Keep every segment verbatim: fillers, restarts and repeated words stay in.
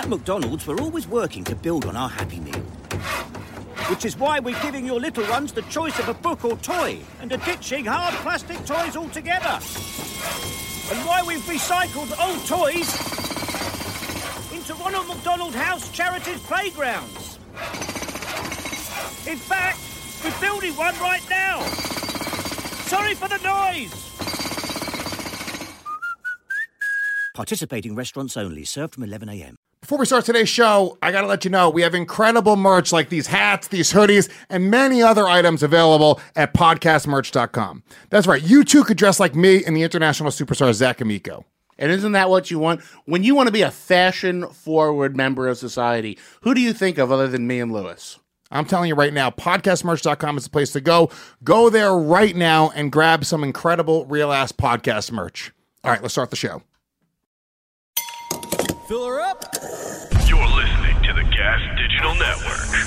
At McDonald's, we're always working to build on our Happy Meal. Which is why we're giving your little ones the choice of a book or toy and are ditching hard plastic toys altogether. And why we've recycled old toys into Ronald McDonald House Charities playgrounds. In fact, we're building one right now. Sorry for the noise. Participating restaurants only, served from eleven a.m. Before we start today's show, I gotta let you know we have incredible merch like these hats, these hoodies, and many other items available at podcast merch dot com. That's right, you too could dress like me and the international superstar Zach Amico. And isn't that what you want? When you want to be a fashion-forward member of society, who do you think of other than me and Lewis? I'm telling you right now, podcast merch dot com is the place to go. Go there right now and grab some incredible real-ass podcast merch. All right, let's start the show. Fill her up. You're listening to the Gas Digital Network.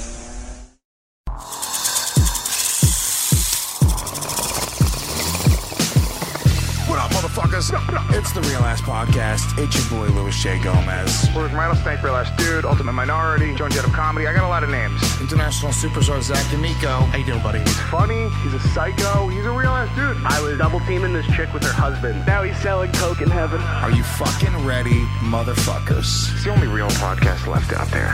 What up, motherfuckers? It's the Real Ass Podcast. It's your boy, Louis J. Gomez. Where's Rattlesnake, Real Ass Dude, Ultimate Minority, Joan Jett of Comedy. I got a lot of names. International superstar Zach Amico. How you doing, buddy? He's funny. He's a psycho. He's a real ass dude. I was double teaming this chick with her husband. Now he's selling coke in heaven. Are you fucking ready, motherfuckers? It's the only real podcast left out there.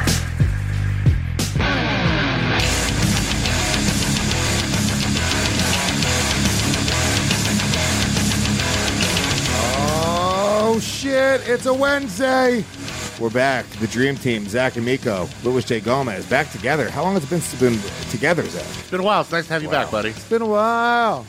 Oh shit, it's a Wednesday. We're back. The Dream Team, Zach Amico, Louis J. Gomez, back together. How long has it been, been together, Zach? It's been a while. It's nice to have you Wow. back, buddy. It's been a while.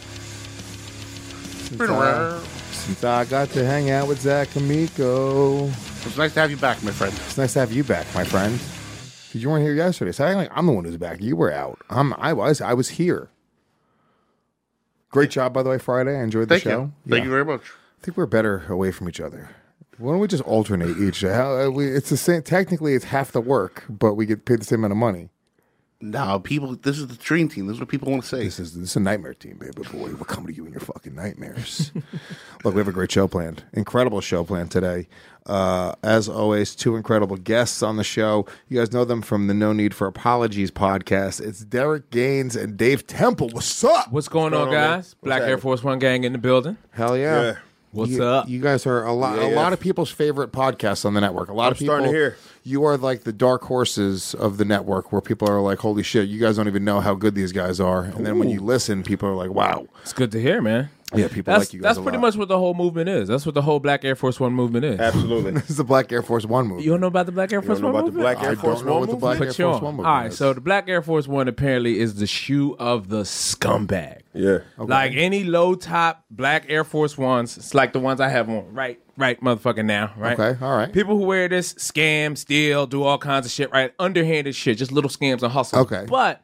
It's been a while. Since I got to hang out with Zach Amico. It's nice to have you back, my friend. It's nice to have you back, my friend. Because you weren't here yesterday. So I like I'm the one who's back. You were out. I'm, I was. I was here. Great job, by the way, Friday. I enjoyed the Thank show. you. Thank Yeah. you very much. I think we're better away from each other. Why don't we just alternate each? How, uh, we, it's the same. Technically, it's half the work, but we get paid the same amount of money. No, people, this is the Dream Team. This is what people want to say. This is this is a nightmare team, baby boy. We're coming to you in your fucking nightmares. Look, we have a great show planned. Incredible show planned today. Uh, as always, two incredible guests on the show. You guys know them from the No Need for Apologies podcast. It's Derek Gaines and Dave Temple. What's up? What's going, What's on, going on, guys? Black Air Force One gang in the building. Hell yeah. Yeah. What's you, up? You guys are a lot. Yeah, a yeah. lot of people's favorite podcasts on the network. A lot I'm of people. starting to hear. You are like the dark horses of the network, where people are like, "Holy shit, you guys don't even know how good these guys are." And then when you listen, people are like, "Wow." It's good to hear, man. Yeah, people That's, like you guys. that's a pretty lot. much what the whole movement is. That's what the whole Black Air Force One movement is. Absolutely. This is the Black Air Force One movie. You don't know about the Black Air You Force don't know One about the movement? Black Air I Force don't know One what the movement? Black Air Put you Force on. One movie All right, is. so the Black Air Force One apparently is the shoe of the scumbag. Yeah. Like any low top Black Air Force Ones, it's like the ones I have on right, right, motherfucking now, right? Okay, all right. People who wear this scam, steal, do all kinds of shit, right? Underhanded shit, just little scams and hustles. Okay. But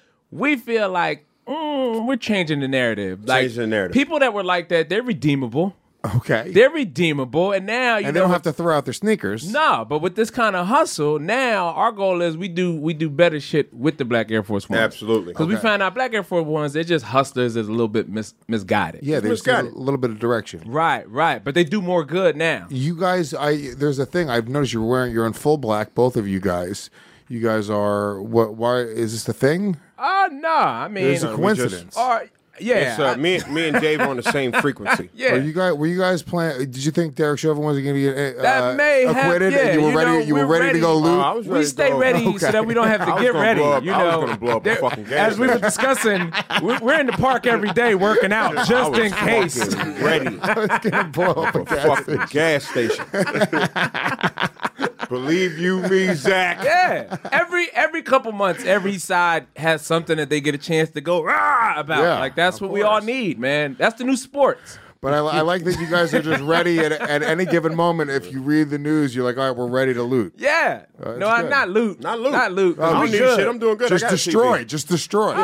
we feel like mm, we're changing the narrative. Like, Changing the narrative. People that were like that, they're redeemable. Okay. They're redeemable, and now you and they know don't have to throw out their sneakers. No, but with this kind of hustle, now our goal is we do we do better shit with the Black Air Force Ones. Absolutely. Because we Okay. found out Black Air Force Ones, they're just hustlers, is a little bit mis- misguided. Yeah, they just need misguided. a little bit of direction. Right, right. But they do more good now. You guys, I there's a thing I've noticed you're wearing. You're in full black, both of you guys. You guys are what? Why is this the thing? Oh, no. I mean, There's a we coincidence. or, yeah. It's, uh, I- me, me and Dave are on the same frequency. yeah. Were you guys? Were you guys playing? Did you think Derek Chauvin was going to get uh, That may have- acquitted? yeah, and you were you ready. know, you were we're ready, to go ready. loot. Oh, I was we ready to stay go. ready Okay. so that we don't have I to was get gonna ready. blow up- you I was know, gonna blow up a There- fucking gas as we were discussing, we- we're in the park every day working out I just was in case. fucking ready. I was going to blow up a A gas fucking station. gas station. Believe you me, Zach. Yeah, every every couple months, every side has something that they get a chance to go rah about. Yeah, like that's of what we all course. need, man. That's the new sports. But I, I like that you guys are just ready at, at any given moment. If you read the news, you're like, all right, we're ready to loot. Yeah, Uh, no, it's I'm good. not loot, Not loot. not loot. I don't We need good. shit. I'm doing good. Just I got a T V. destroy. Just destroy. Ah,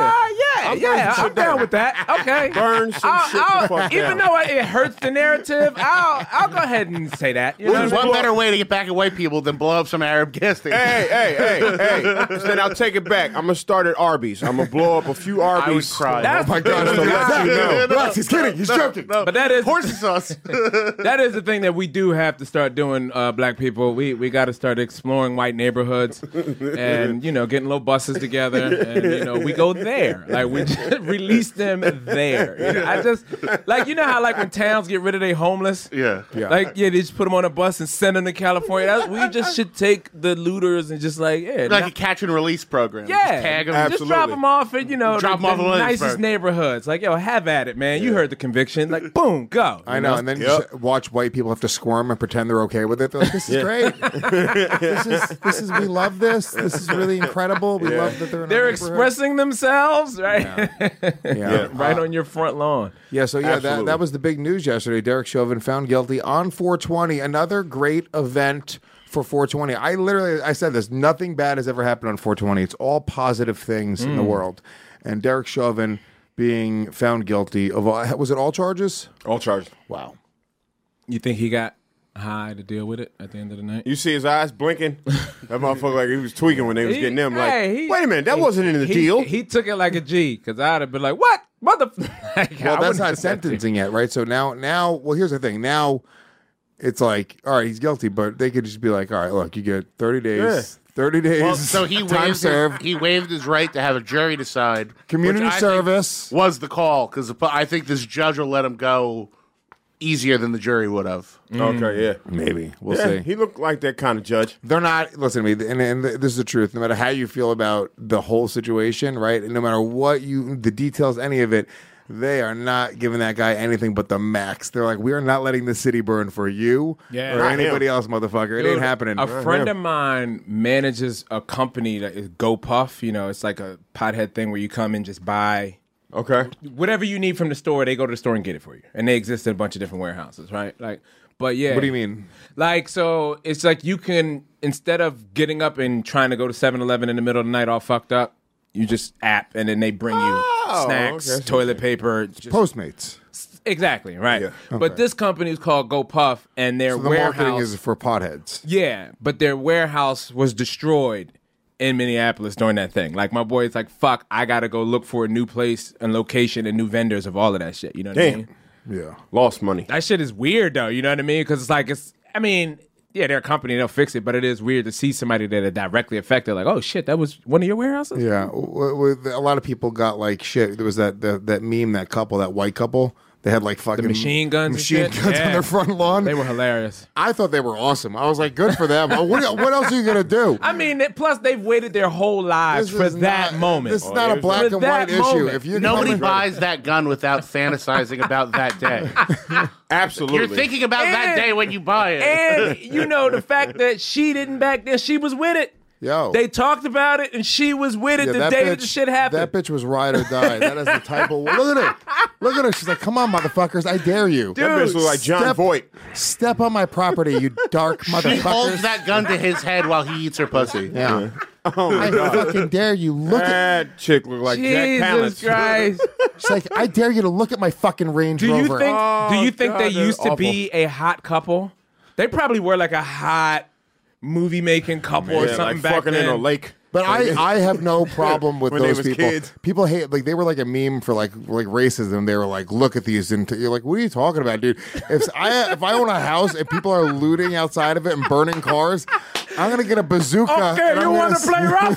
Yeah, I'm yeah, burning some I'm shit down down. with that. Okay. Burn some I'll, shit the I'll, fuck even down. though it hurts the narrative, I'll I'll go ahead and say that. You know There's what I one mean? better way to get back at white people than blow up some Arab gas station. Hey, hey, hey, hey. Then I'll take it back. I'm going to start at Arby's. I'm going to blow up a few Arby's. I would cry. That's Oh my God! the So thing. let you know. No, no, Relax, he's kidding. He's joking. But that is Horsey sauce. that is the thing that we do have to start doing, uh, black people. We we got to start exploring white neighborhoods, and you know, getting little buses together, and you know, we go there. Like we just release them there. You know, I just like you know how like when towns get rid of their homeless. Yeah. Yeah. Like yeah, they just put them on a bus and send them to California. That's, we just should take the looters and just like yeah, Like not- a catch and release program. yeah, Just tag them. just drop them off at you know Drop the, 'em off the in nicest Williamsburg. neighborhoods. Like yo, have at it, man. You heard the conviction. Like boom, go. I You know, and then you just watch white people have to squirm and pretend they're okay with it. They're like, "This is great. this is this is we love this. This is really incredible. We love that they're in our They're neighborhood." expressing themselves, right? Yeah. right on your front lawn. Yeah, so yeah, that, Absolutely. that was the big news yesterday. Derek Chauvin found guilty on four twenty. Another great event for four twenty. I literally, I said this, nothing bad has ever happened on four twenty. It's all positive things in the world. And Derek Chauvin being found guilty of, all, was it all charges? All charged. Wow. You think he got high to deal with it at the end of the night? You see his eyes blinking? That motherfucker like he was tweaking when they was He- getting them. Like, hey, he- wait a minute, that he- wasn't in the he- deal. He took it like a G, because I'd have been like, what? Mother... like, Well, I that's wouldn't not do that to sentencing yet, right? So now, now, well, here's the thing. Now it's like, all right, he's guilty, but they could just be like, all right, look, you get thirty days. thirty days. Well, so he time waived, served. his, he waived his right to have a jury decide. Community which I think service. was the call, because I think this judge will let him go easier than the jury would have. Okay, yeah. Maybe. We'll Yeah, see. he looked like that kind of judge. They're not, listen to me, and, and this is the truth. No matter how you feel about the whole situation, right? And no matter what you, the details, any of it, they are not giving that guy anything but the max. They're like, we are not letting the city burn for you Yeah. or Not anybody him. else, motherfucker. It Dude, ain't happening. A friend of mine manages a company that is GoPuff. You know, it's like a pothead thing where you come and just buy Okay. whatever you need from the store. They go to the store and get it for you, and they exist in a bunch of different warehouses, right? Like, but yeah. What do you mean? Like, so it's like you can, instead of getting up and trying to go to seven eleven in the middle of the night all fucked up, you just app and then they bring you Oh, snacks, okay. toilet paper. Just, Postmates. exactly, right. Yeah. But this company is called GoPuff, and their So the warehouse. marketing is for potheads. Yeah, but their warehouse was destroyed in Minneapolis during that thing. Like, my boy's like, fuck, I gotta go look for a new place and location and new vendors of all of that shit. You know what I Damn. mean? Yeah. Lost money. That shit is weird, though. You know what I mean? Because it's like, it's, I mean, yeah, they're a company, they'll fix it, but it is weird to see somebody that are directly affected. Like, oh shit, that was one of your warehouses? Yeah. W- w- A lot of people got like shit. There was that, that, that meme, that couple, that white couple. They had like fucking machine guns and machine shit? guns Yeah. on their front lawn. They were hilarious. I thought they were awesome. I was like, good for them. what, what else are you gonna do? I mean, it- plus they've waited their whole lives This for is that not- moment. This is not a there's- black For and that white issue. moment. If you Nobody come- buys that gun without fantasizing about that day. Absolutely. You're thinking about that And- day when you buy it. And you know the fact that she didn't back then, she was with it. Yo. They talked about it, and she was with it Yeah, the that day bitch, that the shit happened. That bitch was ride or die. That is the type of. Look at her. Look at her. She's like, come on, motherfuckers. I dare you. That bitch look like John Step- Voight. Step on my property, you dark She motherfuckers. holds that gun to his head while he eats her pussy. Yeah. Oh my I god. fucking dare you. Look at. That chick look like Jack Jesus Palance. Christ! She's like, I dare you to look at my fucking Range Do you Rover. think? do you Oh, think God, they they're used to awful. be a hot couple? They probably were like a hot movie making couple or Yeah, something like back fucking then. in a lake. But I, I have no problem with When they those was people. kids. People hate like they were like a meme for like like racism. They were like, look at these, and you're like, what are you talking about, dude? If I if I own a house and people are looting outside of it and burning cars, I'm gonna get a bazooka. Okay, and I'm you gonna wanna s- play rough?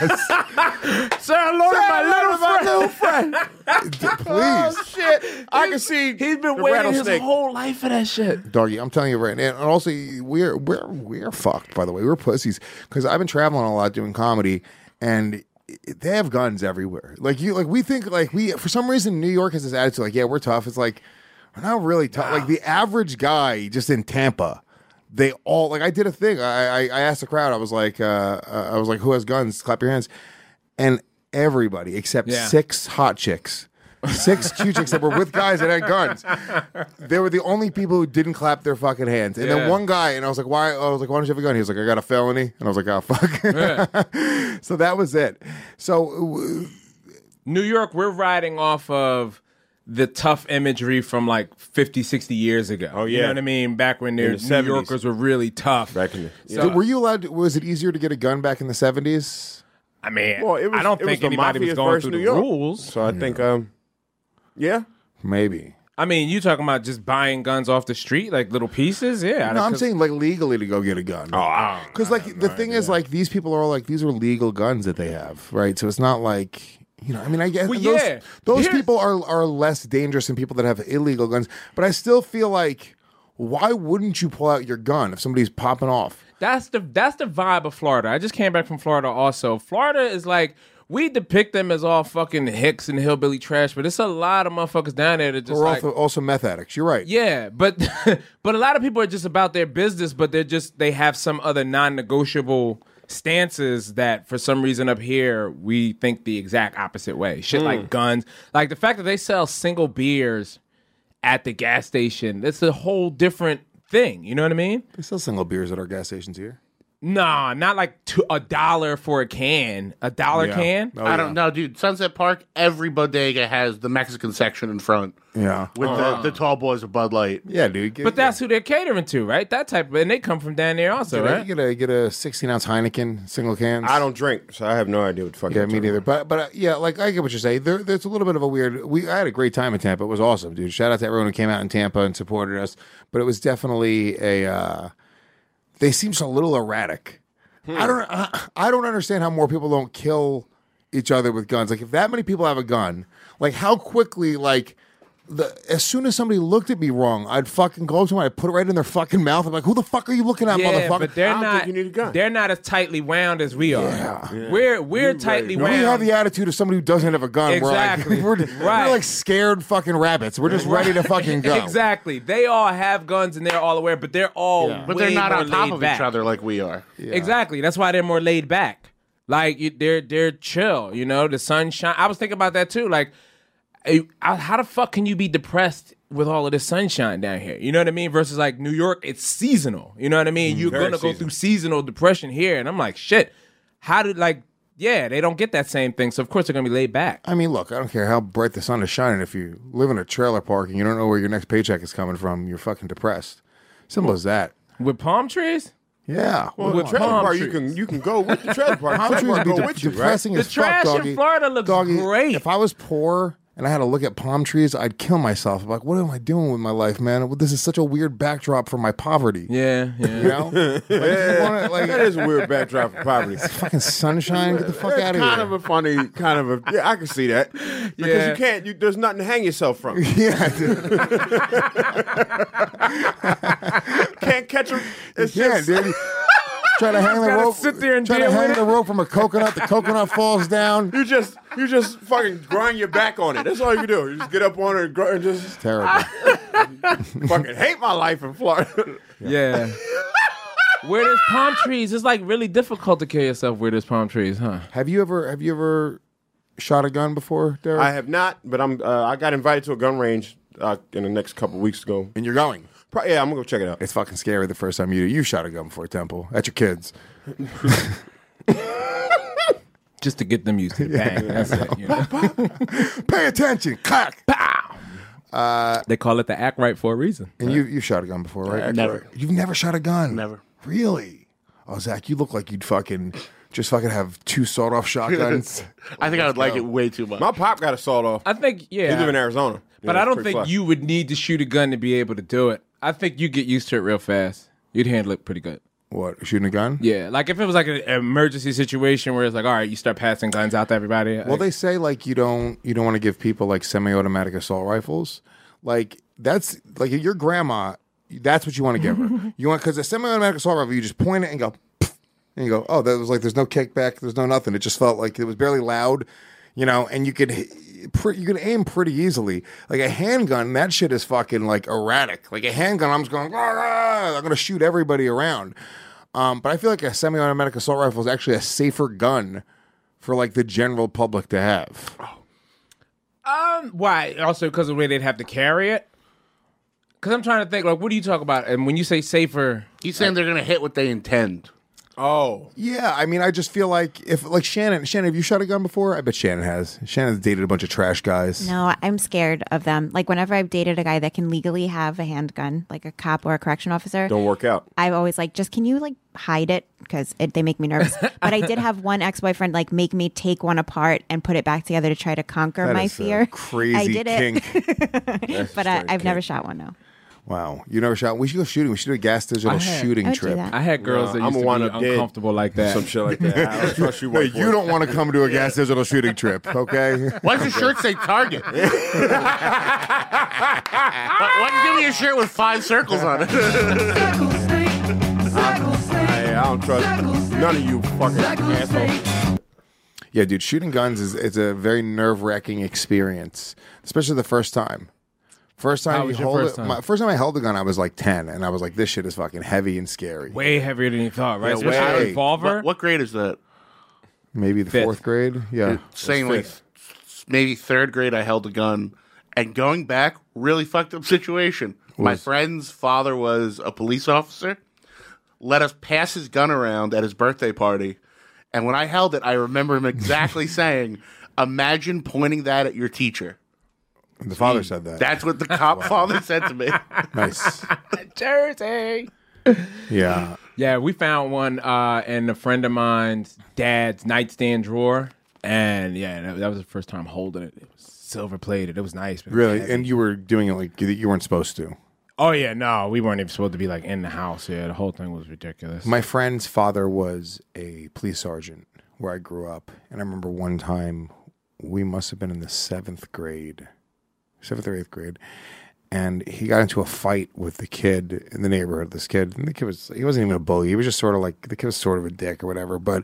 Yes, Say hello to my little friend. please, Oh shit! I can see. He's been the waiting his rattlesnake. whole life for that shit. doggy. I'm telling you right now. And also, we're we're we're fucked. By the way, we're pussies because I've been traveling a lot doing comedy. And they have guns everywhere. Like you, like we think, like we for some reason New York has this attitude, like yeah, we're tough. It's like we're not really tough. Like the average guy just in Tampa, they all like. I did a thing. I I, I asked the crowd. I was like, uh, uh, I was like, who has guns? Clap your hands. And everybody except Yeah. six hot chicks. Six cute chicks that were with guys that had guns. They were the only people who didn't clap their fucking hands. And Yeah. then one guy, and I was like, why? I was like, why don't you have a gun? He was like, I got a felony. And I was like, oh, fuck. Yeah. So that was it. So uh, New York, we're riding off of the tough imagery from like fifty, sixty years ago. Oh, You yeah. know what I mean? Back when In New the seventies. Yorkers were really tough. Back in the- So, Were you allowed? To, was it easier to get a gun back in the seventies? I mean, Well, it was, I don't it was think the anybody was Mafia's going versus through the New York. rules. So I think, um, yeah. Maybe. I mean, you talking about just buying guns off the street, like little pieces? Yeah. No, I'm 'cause- saying like legally to go get a gun. Oh, Because like the thing is like these people are all like these are legal guns that they have, right? So it's not like you know. I mean, I guess Well, those, yeah. those Here's- people are are less dangerous than people that have illegal guns. But I still feel like why wouldn't you pull out your gun if somebody's popping off? That's the that's the vibe of Florida. I just came back from Florida also. Florida is like we depict them as all fucking hicks and hillbilly trash, but it's a lot of motherfuckers down there that just Or like also, also meth addicts. You're right. yeah, but but a lot of people are just about their business, but they're just they have some other non-negotiable stances that for some reason up here we think the exact opposite way. Shit like guns, like the fact that they sell single beers at the gas station. That's a whole different thing. You know what I mean? They sell single beers at our gas stations here. Nah, not like two, a dollar for a can. A dollar Yeah. can? Oh, I yeah. don't know, dude. Sunset Park, every bodega has the Mexican section in front Yeah. with the, the tall boys of Bud Light. Yeah, dude. Get, But that's who they're catering to, right? That type of, and they come from down there also, get, a, right? get a get a sixteen ounce Heineken single cans. I don't drink, so I have no idea what the fuck. Yeah, you're me talking neither. about. But but uh, yeah, like I get what you're saying. There, there's a little bit of a weird. We I had a great time in Tampa. It was awesome, dude. Shout out to everyone who came out in Tampa and supported us. But it was definitely a. Uh, they seem so a little erratic. I don't. I, I don't understand how more people don't kill each other with guns. Like if that many people have a gun, like how quickly like. The, as soon as somebody looked at me wrong, I'd fucking go up to them. I'd put it right in their fucking mouth. I'm like, "Who the fuck are you looking at, Yeah, motherfucker?" but they're I don't not. think you need a gun. They're not as tightly wound as we are. Yeah. We're we're tightly We wound. have the attitude of somebody who doesn't have a gun. Exactly. We're like, we're, Right. we're like scared fucking rabbits. We're just ready to fucking go. Exactly. They all have guns and they're all aware, but they're all Yeah. But way they're not more on top laid of back. each other like we are. Exactly. That's why they're more laid back. Like you, they're they're chill. You know, the sunshine. I was thinking about that too. Like, eh, how the fuck can you be depressed with all of this sunshine down here? You know what I mean? Versus like New York, it's seasonal. You know what I mean? You're very gonna go seasonal. through seasonal depression here, and I'm like, shit. How did like? Yeah, they don't get that same thing. So of course they're gonna be laid back. I mean, look, I don't care how bright the sun is shining. If you live in a trailer park and you don't know where your next paycheck is coming from, you're fucking depressed. Simple as that. With palm trees? Yeah. Well, With the trailer palm park, you trees. can you can go with the trailer park. Palm The trees trailer would park be go de- with you, right? depressing The as trash fuck, in doggy. Florida looks Doggy, great. If I was poor and I had to look at palm trees, I'd kill myself. I'm like, what am I doing with my life, man? Well, this is such a weird backdrop for my poverty. Yeah, yeah. You know? Like, you wanna, like, That is a weird backdrop for poverty. fucking sunshine. Get the fuck It's out of kind here. of a funny, kind of a. Yeah, I can see that because Yeah. you can't. You, there's nothing to hang yourself from. yeah, dude. Can't catch them. It's Yeah, just, dude. Try to hang the gotta rope. sit there and try to deal hang with the it. rope from a coconut. The coconut falls down. You just, you just fucking grind your back on it. That's all you do. You just get up on it and, gr- and just Terrible. fucking hate my life in Florida. Yeah. Where there's palm trees, it's like really difficult to kill yourself where there's palm trees, huh? Have you ever have you ever shot a gun before, Derek? I have not, but I'm. Uh, I got invited to a gun range uh, in the next couple weeks ago. and you're going. Pro- yeah, I'm gonna go check it out. It's fucking scary the first time you you shot a gun before Temple at your kids. Just to get them used to the bang. That's it. You know? Pay attention. Clack. Pow! They call it the act right for a reason. And you you shot a gun before, right? Never. You've never shot a gun. Never. Really? Oh, Zach, you look like you'd fucking just fucking have two sawed-off shotguns. I think I would like it way too much. My pop got a sawed off. I think, yeah. He live in Arizona, But Yeah, I it's don't pretty think fly. you would need to shoot a gun to be able to do it. I think you get used to it real fast. You'd handle it pretty good. What? Shooting a gun? Yeah, like if it was like an emergency situation where it's like, all right, you start passing guns out to everybody. Well, they say like you don't you don't want to give people like semi-automatic assault rifles. Like that's like your grandma. That's what you want to give her. You want because a semi-automatic assault rifle, you just point it and go, "Pff," and you go, oh, that was like there's no kickback, there's no nothing. It just felt like it was barely loud, you know, and you could. Pre- you can aim pretty easily. Like a handgun, that shit is fucking like erratic. Like a handgun, I'm just going, "Rah, rah," I'm going to shoot everybody around. Um, but I feel like a semi-automatic assault rifle is actually a safer gun for like the general public to have. Um, why? Also because of the way they'd have to carry it? Because I'm trying to think, like, what do you talk about? And when you say safer, He's saying they're going to hit what they intend. Oh. Yeah, I mean, I just feel like if, like Shannon, Shannon, have you shot a gun before? I bet Shannon has. Shannon's dated a bunch of trash guys. No, I'm scared of them. Like whenever I've dated a guy that can legally have a handgun, like a cop or a correction officer, Don't work out. I've always like, just can you like hide it? Because they make me nervous. But I did have one ex-boyfriend like make me take one apart and put it back together to try to conquer That my is a fear. crazy I did kink. it. But I, I've never shot one, no. Wow, you never shot? We should go shooting. We should do a gas digital I had- shooting I would do trip. that. I had girls No, that I'm used a to wind be up dead. uncomfortable like that. Some shit like that. I don't trust you. No, white boy. you don't want to come to a gas digital shooting trip, okay? Why does your shirt say Target? Why why you give me a shirt with five circles on it? I, I don't trust none of you fucking assholes. Yeah, dude, shooting guns is it's a very nerve wracking experience, especially the first time. First time How you was your hold first it. time? My, first time I held a gun, I was like ten, and I was like, "This shit is fucking heavy and scary." Way heavier than you thought, right? Yeah, Especially way. a revolver. What, what grade is that? Maybe the Fifth. fourth grade. Yeah, Saying like maybe third grade, I held a gun, and going back, really fucked up situation. My friend's father was a police officer. Let us pass his gun around at his birthday party, and when I held it, I remember him exactly saying, "Imagine pointing that at your teacher." the father said that. That's what the cop father said to me. Nice. Jersey. Yeah. Yeah, we found one uh, in a friend of mine's dad's nightstand drawer, and yeah, that, that was the first time holding it. It was silver plated. It was nice. but it was Really? heavy. And you were doing it like you- you weren't supposed to. Oh yeah, no, we weren't even supposed to be like in the house. Yeah, the whole thing was ridiculous. My friend's father was a police sergeant where I grew up, and I remember one time we must have been in the seventh grade, seventh or eighth grade, and he got into a fight with the kid in the neighborhood. This kid, and the kid was he wasn't even a bully. He was just sort of like the kid was sort of a dick or whatever. But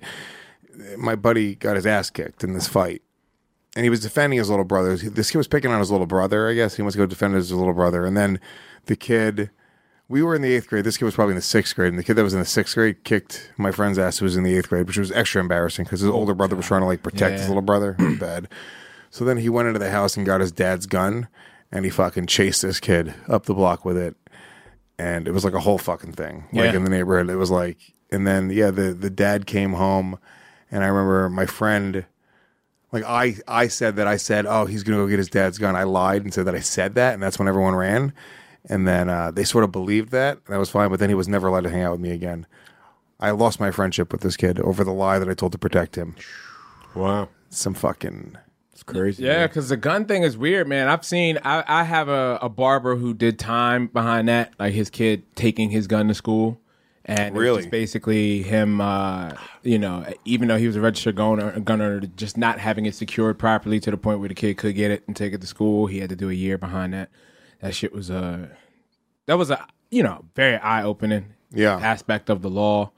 my buddy got his ass kicked in this fight. And he was defending his little brother. This kid was picking on his little brother, I guess. He wants to go defend his little brother. And then the kid, we were in the eighth grade. This kid was probably in the sixth grade. And the kid that was in the sixth grade kicked my friend's ass who was in the eighth grade, which was extra embarrassing because his older brother was trying to like protect Yeah. his little brother. It was bad. So then he went into the house and got his dad's gun. And he fucking chased this kid up the block with it. And it was like a whole fucking thing. Like Yeah. in the neighborhood. It was like, and then, yeah, the, the dad came home. And I remember my friend... Like I, I said that I said, oh, he's gonna go get his dad's gun. I lied and said that I said that, and that's when everyone ran. And then uh, they sort of believed that, and that was fine. But then he was never allowed to hang out with me again. I lost my friendship with this kid over the lie that I told to protect him. Wow. Some fucking It's crazy. Yeah, man. because the gun thing is weird, man. I've seen, I, I have a, a barber who did time behind that, like his kid taking his gun to school. And Really? it's just basically him, uh, you know, even though he was a registered gun owner, gun owner, just not having it secured properly to the point where the kid could get it and take it to school. He had to do a year behind that. That shit was a, that was a, you know, very eye opening Yeah. aspect of the law.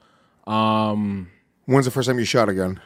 Um, When's the first time you shot a gun?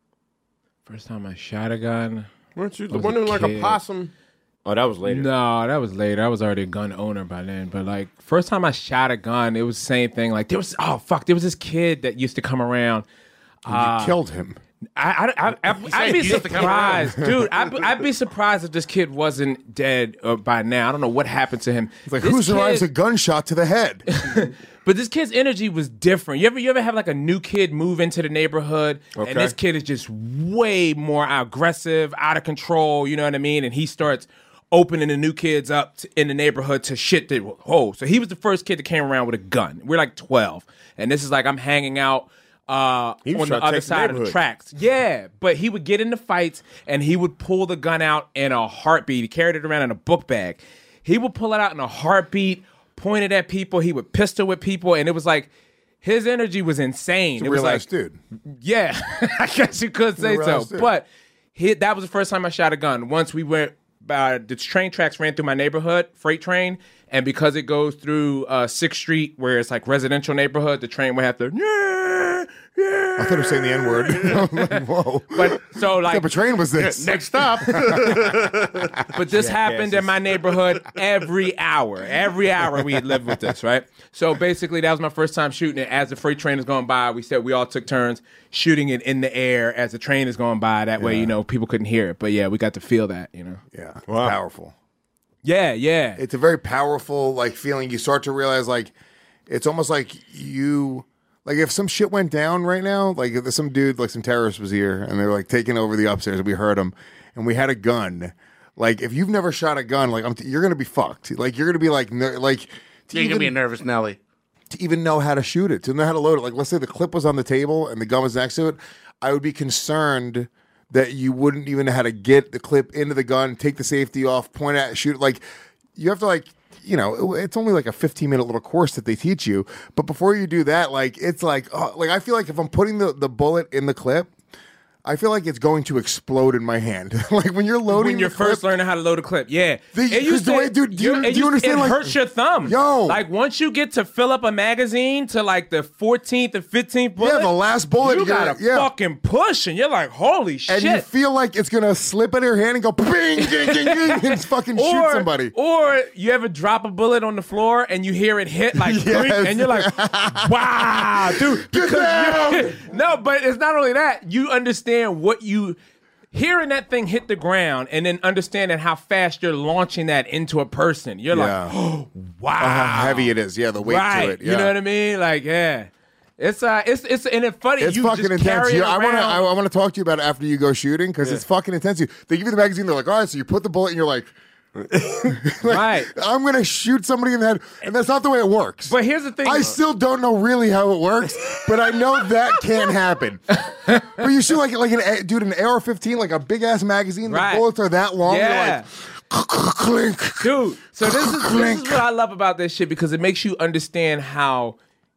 first time I shot a gun. Weren't you the was one a in like a kid. possum? Oh, that was later. No, that was later. I was already a gun owner by then. But like, first time I shot a gun, it was the same thing. Like, there was oh fuck, there was this kid that used to come around. You killed him. I, I, I, I said I'd be he used to come around. surprised, dude. I'd, be- I'd be surprised if this kid wasn't dead uh, by now. I don't know what happened to him. It's like This who survives kid- a gunshot to the head? But this kid's energy was different. You ever you ever have like a new kid move into the neighborhood, Okay. and this kid is just way more aggressive, out of control. You know what I mean? And he starts opening the new kids up to, in the neighborhood to shit that oh. So he was the first kid that came around with a gun. We're like twelve, and this is like I'm hanging out. Uh, He was on trying the to other take the side of the neighborhood. tracks. Yeah, but he would get into fights and he would pull the gun out in a heartbeat. He carried it around in a book bag. He would pull it out in a heartbeat, point it at people. He would pistol with people, and it was like his energy was insane. He's a it was real like, ass dude. yeah, I guess you could say real so. ass dude. But he, that was the first time I shot a gun. Once we went, uh, the train tracks ran through my neighborhood, freight train, and because it goes through uh, sixth Street, where it's like residential neighborhood, the train would have to. Yeah, yeah. I thought he was saying the N word. I was like, whoa. But so What like, type of train was this? Next stop. but this happened in my neighborhood every hour. Every hour we had lived with this, right? So basically, that was my first time shooting it. As the freight train is going by, we said we all took turns shooting it in the air as the train is going by. That way, you know, people couldn't hear it. But yeah, we got to feel that, you know. Yeah, it's Wow. powerful. Yeah, yeah. It's a very powerful like feeling. You start to realize like it's almost like you Like if some shit went down right now, like if some dude, like some terrorist was here and they're like taking over the upstairs and we heard them and we had a gun. Like if you've never shot a gun, like I'm t- you're gonna be fucked. Like you're gonna be like ner- like to you're even, gonna be a nervous Nelly. To even know how to shoot it, to know how to load it. Like let's say the clip was on the table and the gun was next to it, I would be concerned that you wouldn't even know how to get the clip into the gun, take the safety off, point at, shoot it. Like you have to like. You know, it's only like a fifteen minute little course that they teach you. But before you do that, like, it's like, oh, like, I feel like if I'm putting the, the bullet in the clip, I feel like it's going to explode in my hand. Like when you're loading, when you're the first clip, learning how to load a clip, yeah. The, it used the to, way, dude, do you, you, do you used, understand? It like, hurts your thumb, yo. Like once you get to fill up a magazine to like the fourteenth or fifteenth bullet, yeah, the last bullet, you gotta yeah. fucking push, and you're like, holy shit! And you feel like it's gonna slip out of your hand and go, bing, ding, ding, ding, and fucking or, shoot somebody. Or you ever drop a bullet on the floor and you hear it hit like, yes. and you're like, wow, dude. Because you, no, but it's not only that. You understand what you. Hearing that thing hit the ground and then understanding how fast you're launching that into a person, you're yeah. like, oh, wow, uh, how heavy it is. Yeah, the weight right. to it. Yeah. You know what I mean? Like, yeah, it's uh, it's it's and it's funny. It's you fucking just intense. carry it Yeah, I want to I, around. I want to talk to you about it after you go shooting because Yeah. it's fucking intense. You they give you the magazine. They're like, all right, so you put the bullet and you're like. like, right. I'm gonna shoot somebody in the head, and that's not the way it works. But here's the thing: I still don't know really how it works, but I know that can happen. But you shoot like like an dude an A R fifteen, like a big ass magazine. Right. The bullets are that long. Yeah. You're like, clink, dude. So this is, this is clink. what I love about this shit because it makes you understand how,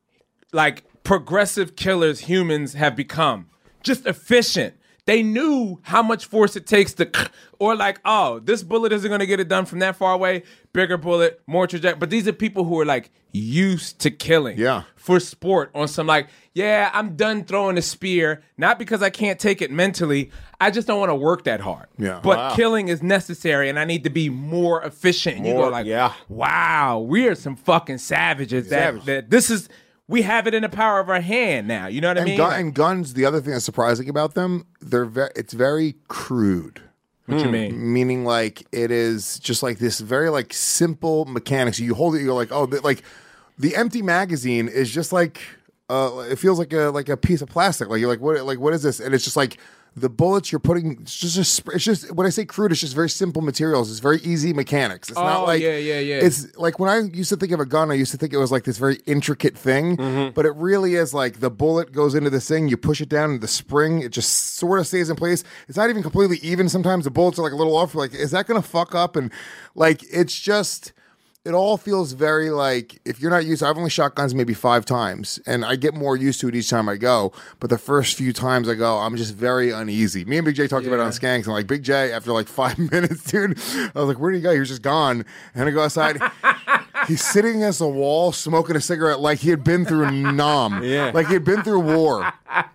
like, progressive killers humans have become. Just efficient. They knew how much force it takes to, or like, oh, this bullet isn't going to get it done from that far away. Bigger bullet, more trajectory. But these are people who are like used to killing. Yeah. For sport on some like, yeah, I'm done throwing a spear. Not because I can't take it mentally. I just don't want to work that hard. Yeah. But Wow. killing is necessary and I need to be more efficient. And you More, go like, yeah. wow, we are some fucking savages. That, Savage. that this is, we have it in the power of our hand now. You know what I And, mean? gun, Like, and guns. The other thing that's surprising about them, they're ve- it's very crude. what you mean? Meaning, like it is just like this very like simple mechanics. You hold it, you're like, oh, the, like the empty magazine is just like uh, it feels like a like a piece of plastic. Like you're like, what? Like what is this? And it's just like the bullets you're putting. It's just, just it's just when I say crude, it's just very simple materials. It's very easy mechanics. It's Oh, not like yeah, yeah, yeah. It's like when I used to think of a gun, I used to think it was like this very intricate thing, Mm-hmm. but it really is like the bullet goes into this thing, you push it down, and the spring it just sort of stays in place. It's not even completely even. Sometimes the bullets are like a little off. You're like, is that gonna fuck up? And like it's just. It all feels very like if you're not used to, I've only shot guns maybe five times and I get more used to it each time I go. But the first few times I go, I'm just very uneasy. Me and Big J talked about it on Skanks and like Big J, after like five minutes, dude, I was like, where did he go? He was just gone. And I go outside. He's sitting against a wall smoking a cigarette like he had been through Nam. Yeah. Like he had been through war.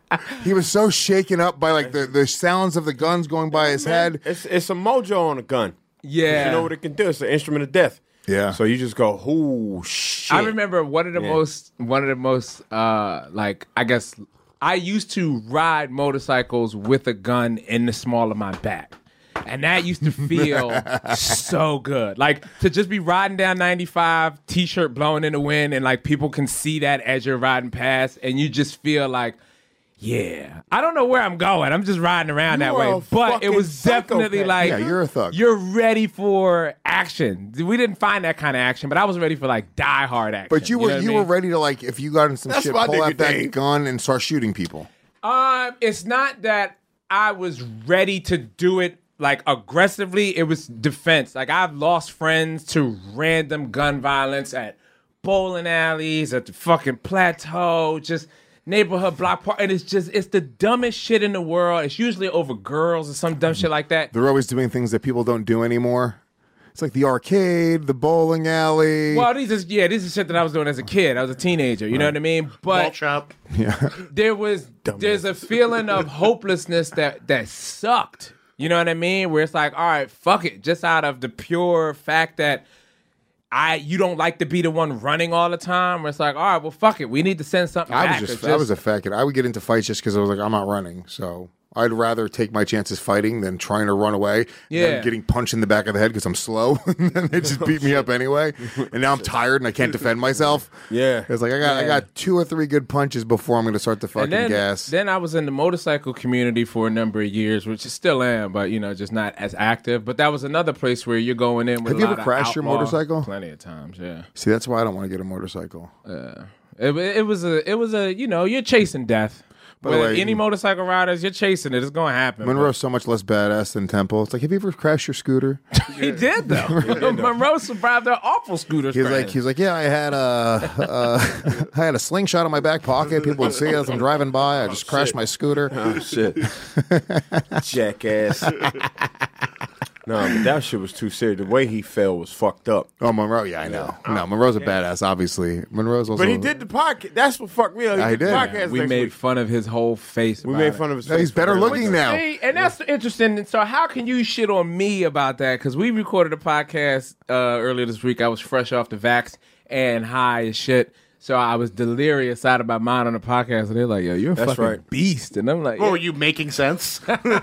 He was so shaken up by like the, the sounds of the guns going by his head. It's it's a mojo on a gun. Yeah. You know what it can do? It's an instrument of death. Yeah. So you just go, oh shit. I remember one of the Yeah. most, one of the most, uh, like, I guess, I used to ride motorcycles with a gun in the small of my back. And that used to feel so good. Like, to just be riding down ninety-five, t-shirt blowing in the wind, and, like, people can see that as you're riding past, and you just feel like, yeah. I don't know where I'm going. I'm just riding around You that are way. a But it fucking was definitely psychopath. like, Yeah, you're a thug. You're ready for action. We didn't find that kind of action, but I was ready for like die hard action. But you were know what you I were mean? ready to like if you got in some That's shit, my pull nigga, out that Dave. gun and start shooting people. Um, it's not that I was ready to do it like aggressively. It was defense. Like I've lost friends to random gun violence at bowling alleys, at the fucking plateau, just neighborhood block park, and it's just it's the dumbest shit in the world. It's usually over girls or some dumb shit like that. They're always doing things that people don't do anymore. It's like the arcade, the bowling alley. Well, these is yeah, this is shit that I was doing as a kid. I was a teenager. You know what I mean? Ball But shop. there was there's a feeling of hopelessness that that sucked. You know what I mean? Where it's like, all right, fuck it, just out of the pure fact that I you don't like to be the one running all the time. Where it's like, all right, well, fuck it, we need to send something I back. was just, or I was a fat kid. I would get into fights just because I was like, I'm not running. So I'd rather take my chances fighting than trying to run away. Yeah. And getting punched in the back of the head because I'm slow. And then they just beat me up anyway. And now I'm tired and I can't defend myself. Yeah. It's like I got Yeah. I got two or three good punches before I'm going to start to fucking And then, gas. then I was in the motorcycle community for a number of years, which I still am, but you know, just not as active. But that was another place where you're going in with. Have a you lot ever of crashed your outlaw- motorcycle? Plenty of times, yeah. See, that's why I don't want to get a motorcycle. Uh, it, it was a, it was a, you know, you're chasing death. By the With way- any motorcycle riders, you're chasing it. It's going to happen. Monroe's so much less badass than Temple. It's like, have you ever crashed your scooter? He did though. Monroe survived their awful scooter He's crash. like, he's like, yeah, I had a, uh, I had a slingshot in my back pocket. People would see as I'm driving by. I just crashed my scooter. Oh shit, jackass. No, but that shit was too serious. The way he fell was fucked up. Oh, Monroe, yeah, I know. No, Monroe's a badass, obviously. Monroe's also. But he did the podcast. That's what fucked me up. He I did the did. podcast we next made week. fun of his whole face. We about made it. fun of his. No, he's face better for looking real. now. See, and that's interesting. So how can you shit on me about that? Because we recorded a podcast uh, earlier this week. I was fresh off the vax and high as shit. So I was delirious out of my mind on the podcast. And they're like, yo, you're a That's fucking right. beast. And I'm like, What, yeah. were you making sense?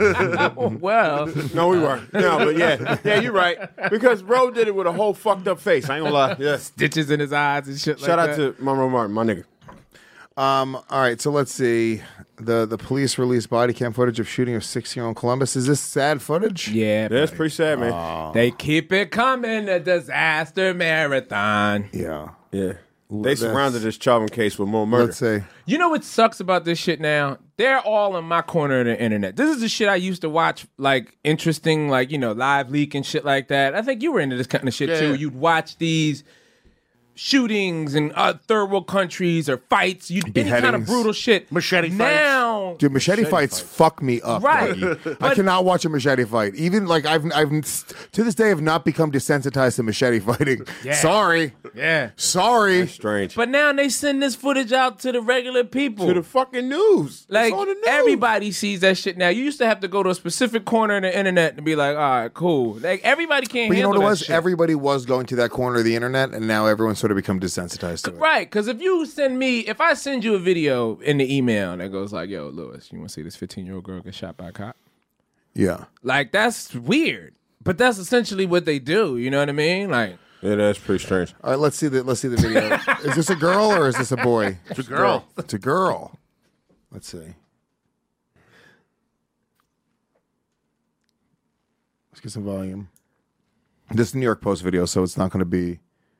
well, No, we weren't. No, but yeah, yeah, you're right. Because Ro did it with a whole fucked up face. I ain't gonna lie. Yeah. stitches in his eyes and shit Shout like out that. to Monroe Martin, my nigga. Um. All right. So let's see. The the police released body cam footage of shooting of six year old Columbus. Is this sad footage? Yeah, That's buddy. pretty sad, man. They keep it coming, a disaster marathon. Yeah. Yeah. They That's- surrounded this Chauvin case with more murder. Let's see. You know what sucks about this shit now? They're all in my corner of the internet. This is the shit I used to watch, like, interesting, like, you know, live leak and shit like that. I think you were into this kind of shit, Yeah, too. yeah. You'd watch these shootings in uh, third world countries or fights, you any kind of Beheadings. brutal shit. Machete fights. now, Dude, machete, fights, fuck me up. Right. Dougie. I But- cannot watch a machete fight. Even like I've I've to this day have not become desensitized to machete fighting. Yeah. Sorry. yeah. Sorry. Strange. But now they send this footage out to the regular people. to the fucking news. Like, It's on the news. everybody sees that shit now. You used to have to go to a specific corner of the internet and be like, all right, cool. Like, everybody can't But you know handle what it that was? shit. Everybody was going to that corner of the internet, and now everyone's sort of become desensitized to it. Right, because if you send me, if I send you a video in the email that goes like, yo, Lewis, you want to see this fifteen-year-old girl get shot by a cop? Yeah. Like, that's weird. But that's essentially what they do, you know what I mean? Like, Yeah, that's pretty strange. All right, let's see the let's see the video. Is this a girl or is this a boy? It's a girl. It's a girl. Let's see. Let's get some volume. This is a New York Post video, so it's not going to be.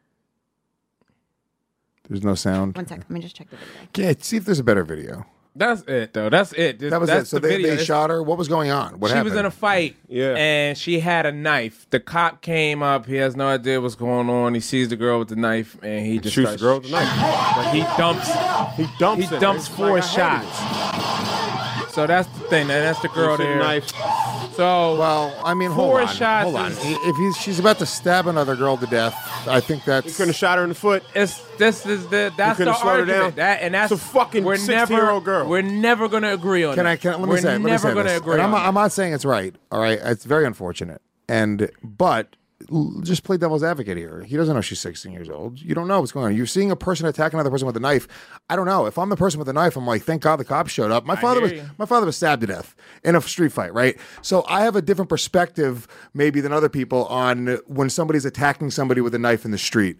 There's no sound. One second. Let me just check the video. Yeah, see if there's a better video. that's it, though. That's it. That was that's it. So the they, video. they It's- shot her. What was going on? What she happened? was in a fight, Yeah. and she had a knife. The cop came up. He has no idea what's going on. He sees the girl with the knife, and he just Shoots the starts- girl with the knife. But he dumps. He dumps He it. dumps It's four like, I hate it. shots. So that's the thing. And that's the girl Shoots the there. knife. So Well, I mean, hold Four on. shots Hold on. is- If he's, she's about to stab another girl to death, I think He that's. couldn't have shot her in the foot. it's this is the that's the couldn't slow her argument. down. That and that's It's a fucking we're never sixteen-year-old girl. We're never gonna agree on. Can it. I? Can let me we're say? Let me never say gonna this. agree And I'm, on. not, I'm not saying it's right. All right, it's very unfortunate. And but l- just play devil's advocate here. He doesn't know she's sixteen years old. You don't know what's going on. You're seeing a person attack another person with a knife. I don't know. If I'm the person with the knife, I'm like, thank God the cops showed up. My father hear was you. my father was stabbed to death in a street fight, right? So I have a different perspective maybe than other people on when somebody's attacking somebody with a knife in the street.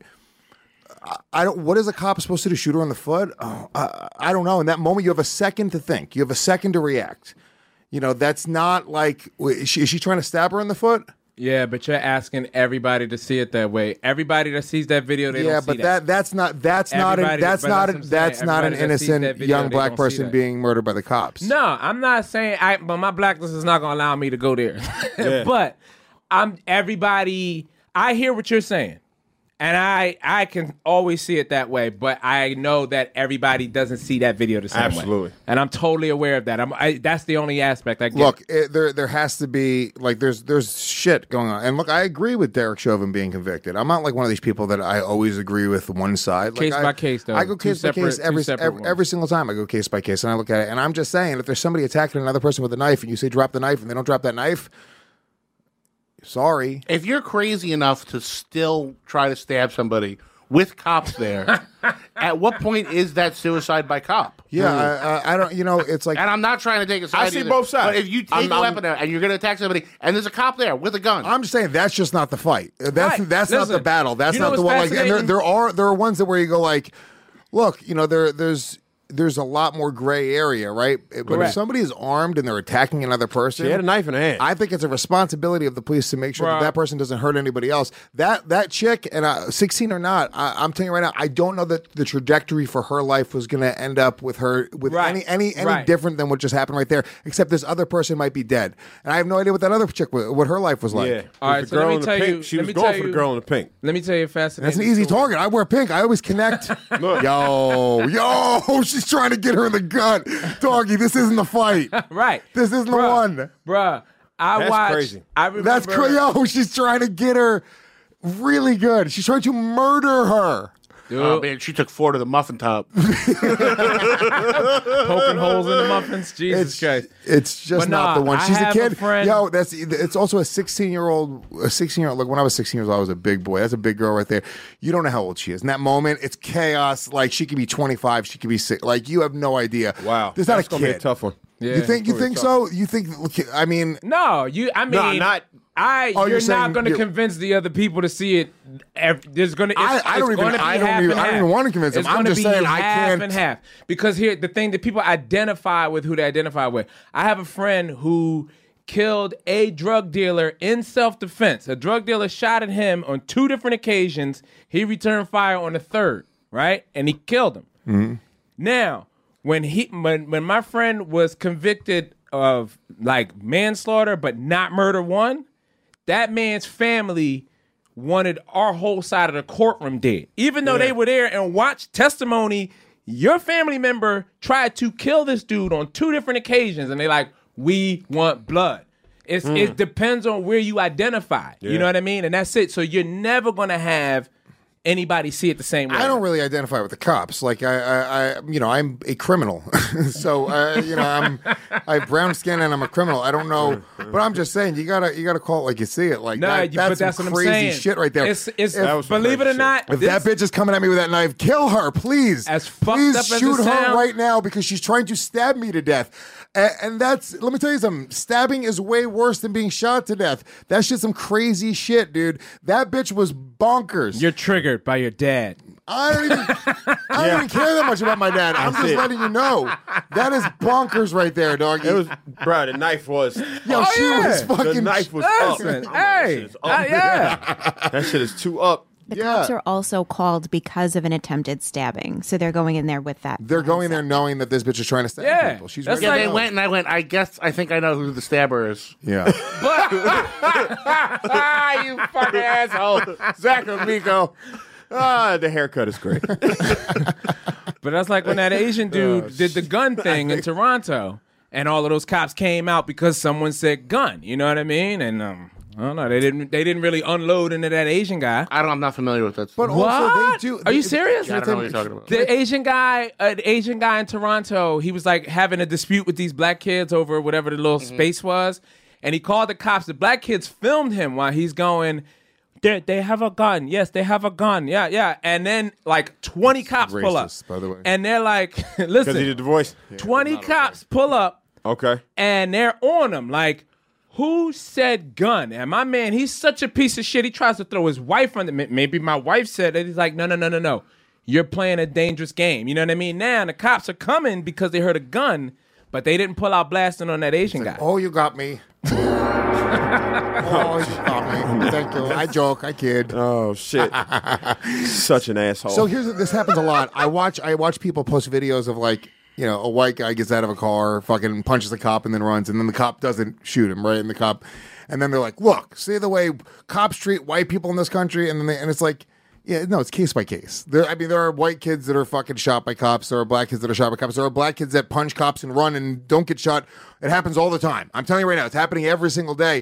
I don't. What is a cop supposed to do? Shoot her on the foot? Oh, I, I don't know. In that moment, you have a second to think. You have a second to react. You know, that's not like. Is she, is she trying to stab her in the foot? Yeah, but you're asking everybody to see it that way. Everybody that sees that video, they yeah, don't see but that. that's not. That's not. An, Everybody- that's but not. that's An, what I'm that's saying. not an Everybody that sees that innocent video, young they black don't see person that. being murdered by the cops. No, I'm not saying I, but my blackness is not gonna allow me to go there. Yeah. But I'm everybody. I hear what you're saying, and I I can always see it that way. But I know that everybody doesn't see that video the same way. Absolutely. And I'm totally aware of that. I'm. I, that's the only aspect I get. Look, it, there there has to be like there's there's shit going on, and look, I agree with Derek Chauvin being convicted. I'm not like one of these people that I always agree with one side. Like, Case I, by case, though. I go Two case by separate- case two every separate every, ones. every single time. I go case by case, and I look at it, and I'm just saying, if there's somebody attacking another person with a knife, and you say drop the knife, and they don't drop that knife, sorry. If you're crazy enough to still try to stab somebody with cops there, at what point is that suicide by cop? Yeah, I, I, I don't. You know, it's like, and I'm not trying to take a side. I see either, both sides. But if you take I'm- a I'm- weapon out and you're going to attack somebody, and there's a cop there with a gun, I'm just saying that's just not the fight. That's Right. that's not Listen, the battle. That's you know not the what's one. Like, and there, fascinating? there are there are ones that where you go like, look, you know, there there's. There's a lot more gray area, right? But if Correct. somebody is armed and they're attacking another person, She had a knife in her hand. I think it's a responsibility of the police to make sure Bruh. that that person doesn't hurt anybody else. That that chick, and uh, sixteen or not, I, I'm telling you right now, I don't know that the trajectory for her life was going to end up with her with Right. any any any Right. different than what just happened right there. Except this other person might be dead, and I have no idea what that other chick, wa- what her life was like. yeah. All right, the so let girl me in the tell pink, you- she let was me going tell for the you- girl in the pink. Let me tell you a fascinating That's an easy story. target. I wear pink. I always connect. yo, yo, she's trying to get her in the gut. Doggy, this isn't the fight. Right. This isn't the Bruh. one. Bruh, I That's watched. crazy. I remember. That's crazy. Yo, she's trying to get her really good. She's trying to murder her. oh man, she took four to the muffin top. Poking holes in the muffins. Jesus It's Christ. it's just But not nah, the one. I She's a have a kid. friend- Yo, that's it's also a sixteen year old. A sixteen year old. Look, when I was sixteen years old, I was a big boy. That's a big girl right there. You don't know how old she is. In that moment, it's chaos. Like she could be twenty five. She could be six. Like you have no idea. Wow. There's not That's a gonna be kid. a tough one. Yeah. You think? You It's gonna be think tough. so? You think? I mean, No, you. I mean, No, not- I. Oh, you're, you're saying not going to you- convince the other people to see it. ev- There's going to. I- I don't even- I don't even- I don't even wanna convince them. It's I'm gonna just be saying I half can't- and half. Because here, the thing that people identify with, who they identify with. I have a friend who killed a drug dealer in self-defense. A drug dealer shot at him on two different occasions. He returned fire on the third, right? And he killed him. Mm-hmm. Now, when he when when my friend was convicted of like manslaughter but not murder one, that man's family wanted our whole side of the courtroom dead. Even though they were there and watched testimony, your family member tried to kill this dude on two different occasions, and they like, we want blood. It's, It depends on where you identify. You know what I mean? And that's it. So you're never going to have anybody see it the same way. I don't really identify with the cops. Like I, I, I you know, I'm a criminal. so uh, you know, I'm I have brown skin and I'm a criminal. I don't know, but I'm just saying you gotta you gotta call it like you see it. Like No, that, you- that's but that's some what I'm crazy saying. shit right there. It's, it's, If- That was some believe it crazy or not, If this- that bitch is coming at me with that knife, kill her, please. As fucked please up as it shoot her sounds- right now because she's trying to stab me to death. And, and that's let me tell you something. Stabbing is way worse than being shot to death. That's just some crazy shit, dude. That bitch was bonkers. you're triggered by your dad. I don't even I don't even care that much about my dad. I'm just it. letting you know. That is bonkers right there, doggy. It was, bro. The knife was. Yo, Oh, she yeah. was fucking The knife was Listen, up. I'm like, that hey, shit is up. uh, yeah. That shit is too up. The Yeah. cops are also called because of an attempted stabbing, so they're going in there with that. They're going there knowing that this bitch is trying to stab Yeah. people. She's That's ready Yeah, to they go. went and I went, I guess, I think I know who the stabber is. Yeah. Ah, you fucking asshole, Zach Amico. Ah, the haircut is great. But that's like when that Asian dude did the gun thing in Toronto, and all of those cops came out because someone said gun. You know what I mean? And um, I don't know. They didn't. They didn't really unload into that Asian guy. I don't, I'm not familiar with that. But What? also they do Are you they- serious? I don't know what you're talking about. The Asian guy, an Asian guy in Toronto, he was like having a dispute with these black kids over whatever the little space was, and he called the cops. The black kids filmed him while he's going, they they have a gun. Yes, they have a gun. Yeah, yeah. And then like twenty cops pull up, racist, by the way. and they're like, Because he listen, did the voice. twenty cops pull up, Okay. and they're on him like, who said gun? And my man, he's such a piece of shit. He tries to throw his wife under. Maybe my wife said it. He's like, no, no, no, no, no. You're playing a dangerous game. You know what I mean? Now the cops are coming because they heard a gun, but they didn't pull out blasting on that Asian guy. Oh, you got me. oh, you got me. Thank you. I joke. I kid. Oh shit. Such an asshole. So here's this happens a lot. I watch I watch people post videos of like, you know, a white guy gets out of a car, fucking punches the cop and then runs, and then the cop doesn't shoot him, right? And the cop, and then they're like, look, see the way cops treat white people in this country, and then they, and it's like, yeah, no, it's case by case. There, I mean, there are white kids that are fucking shot by cops. There are black kids that are shot by cops. There are black kids that punch cops and run and don't get shot. It happens all the time. I'm telling you right now, it's happening every single day.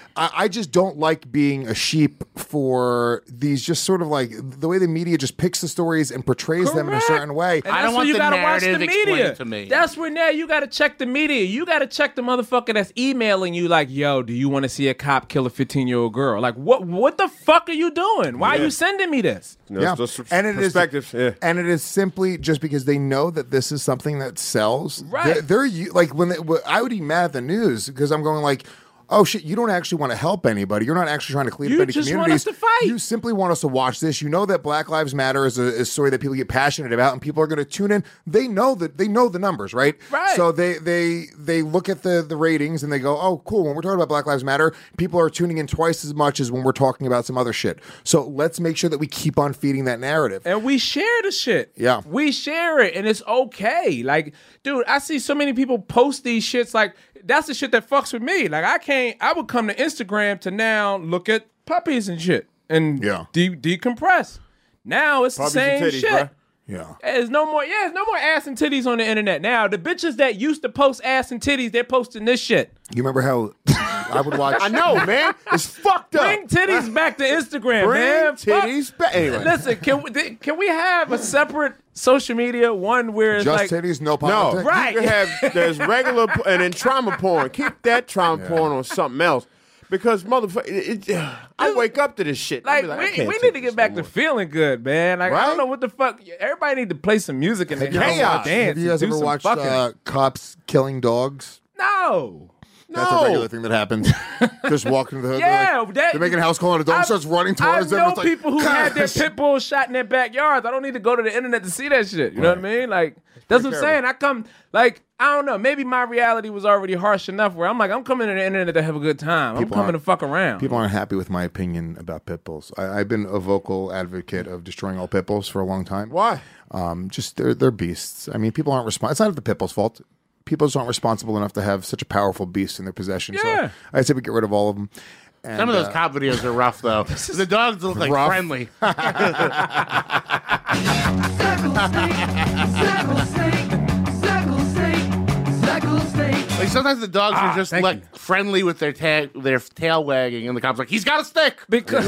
I, I just don't like being a sheep for these just sort of like the way the media just picks the stories and portrays Correct. them in a certain way. And I don't that's where want you the gotta watch the narrative media. explained to me. That's where now you gotta check the media. You gotta check the motherfucker that's emailing you like, yo, do you want to see a cop kill a fifteen-year-old girl? Like, what What the fuck are you doing? Why Yeah. are you sending me this? No, Yeah, it's just and it is, perspectives. Yeah. and it is simply just because they know that this is something that sells. Right. They're, they're u- like when they, wh- I would be mad at the news because I'm going like, oh shit, you don't actually want to help anybody. You're not actually trying to clean You up any just want communities. us to fight. You simply want us to watch this. You know that Black Lives Matter is a, is a story that people get passionate about, and people are going to tune in. They know that they know the numbers, right? Right. So they they they look at the the ratings and they go, oh cool. When we're talking about Black Lives Matter, people are tuning in twice as much as when we're talking about some other shit. So let's make sure that we keep on feeding that narrative. And we share the shit. Yeah. We share it, and it's okay. Like, dude, I see so many people post these shits. Like, that's the shit that fucks with me. Like, I can't, I would come to Instagram to now look at puppies and shit and Yeah. de- decompress. Now it's Puppies the same and titties, shit. bruh. Yeah. There's no more, yeah, there's no more ass and titties on the internet. Now, the bitches that used to post ass and titties, they're posting this shit. You remember how I would watch? I know, man. It's fucked up. Bring titties back to Instagram, Bring man. Fuck- titties back. Anyway. Listen, can we, can we have a separate social media, one where it's Just like... titties, no No, politics. Right. You can have there's regular p- and then trauma porn. Keep that trauma porn on something else because motherfucker, it, it, I wake up to this shit. I Like, be like, I we, can't we take need to this get back no to more. feeling good, man. Like, I Right? don't know what the fuck. Everybody need to play some music and they Chaos. dance. Have you guys and do ever some watched fucking. uh, cops killing dogs? No. That's No. a regular thing that happens. Just walking to the hood. Yeah, they're, like, that- they're making a house call and a dog I've- starts running I towards them. know It's like, people who had their gosh. pit bulls shot in their backyards. I don't need to go to the internet to see that shit. You know what I mean? Like, that's what I'm saying. I come, like, I don't know. Maybe my reality was already harsh enough where I'm like, I'm coming to the internet to have a good time. People I'm coming to aren't- fuck around. People aren't happy with my opinion about pit bulls. I, I've been a vocal advocate of destroying all pit bulls for a long time. Why? Um, just they're they're beasts. I mean, people aren't responsible. It's not the pit bull's fault. People just aren't responsible enough to have such a powerful beast in their possession. Yeah. So I say we get rid of all of them. And, Some of those uh, cop videos are rough, though. The dogs look like Rough. friendly. Like sometimes the dogs Ah, are just thank like you. friendly with their ta- their tail wagging, and the cop's like, "He's got a stick." Because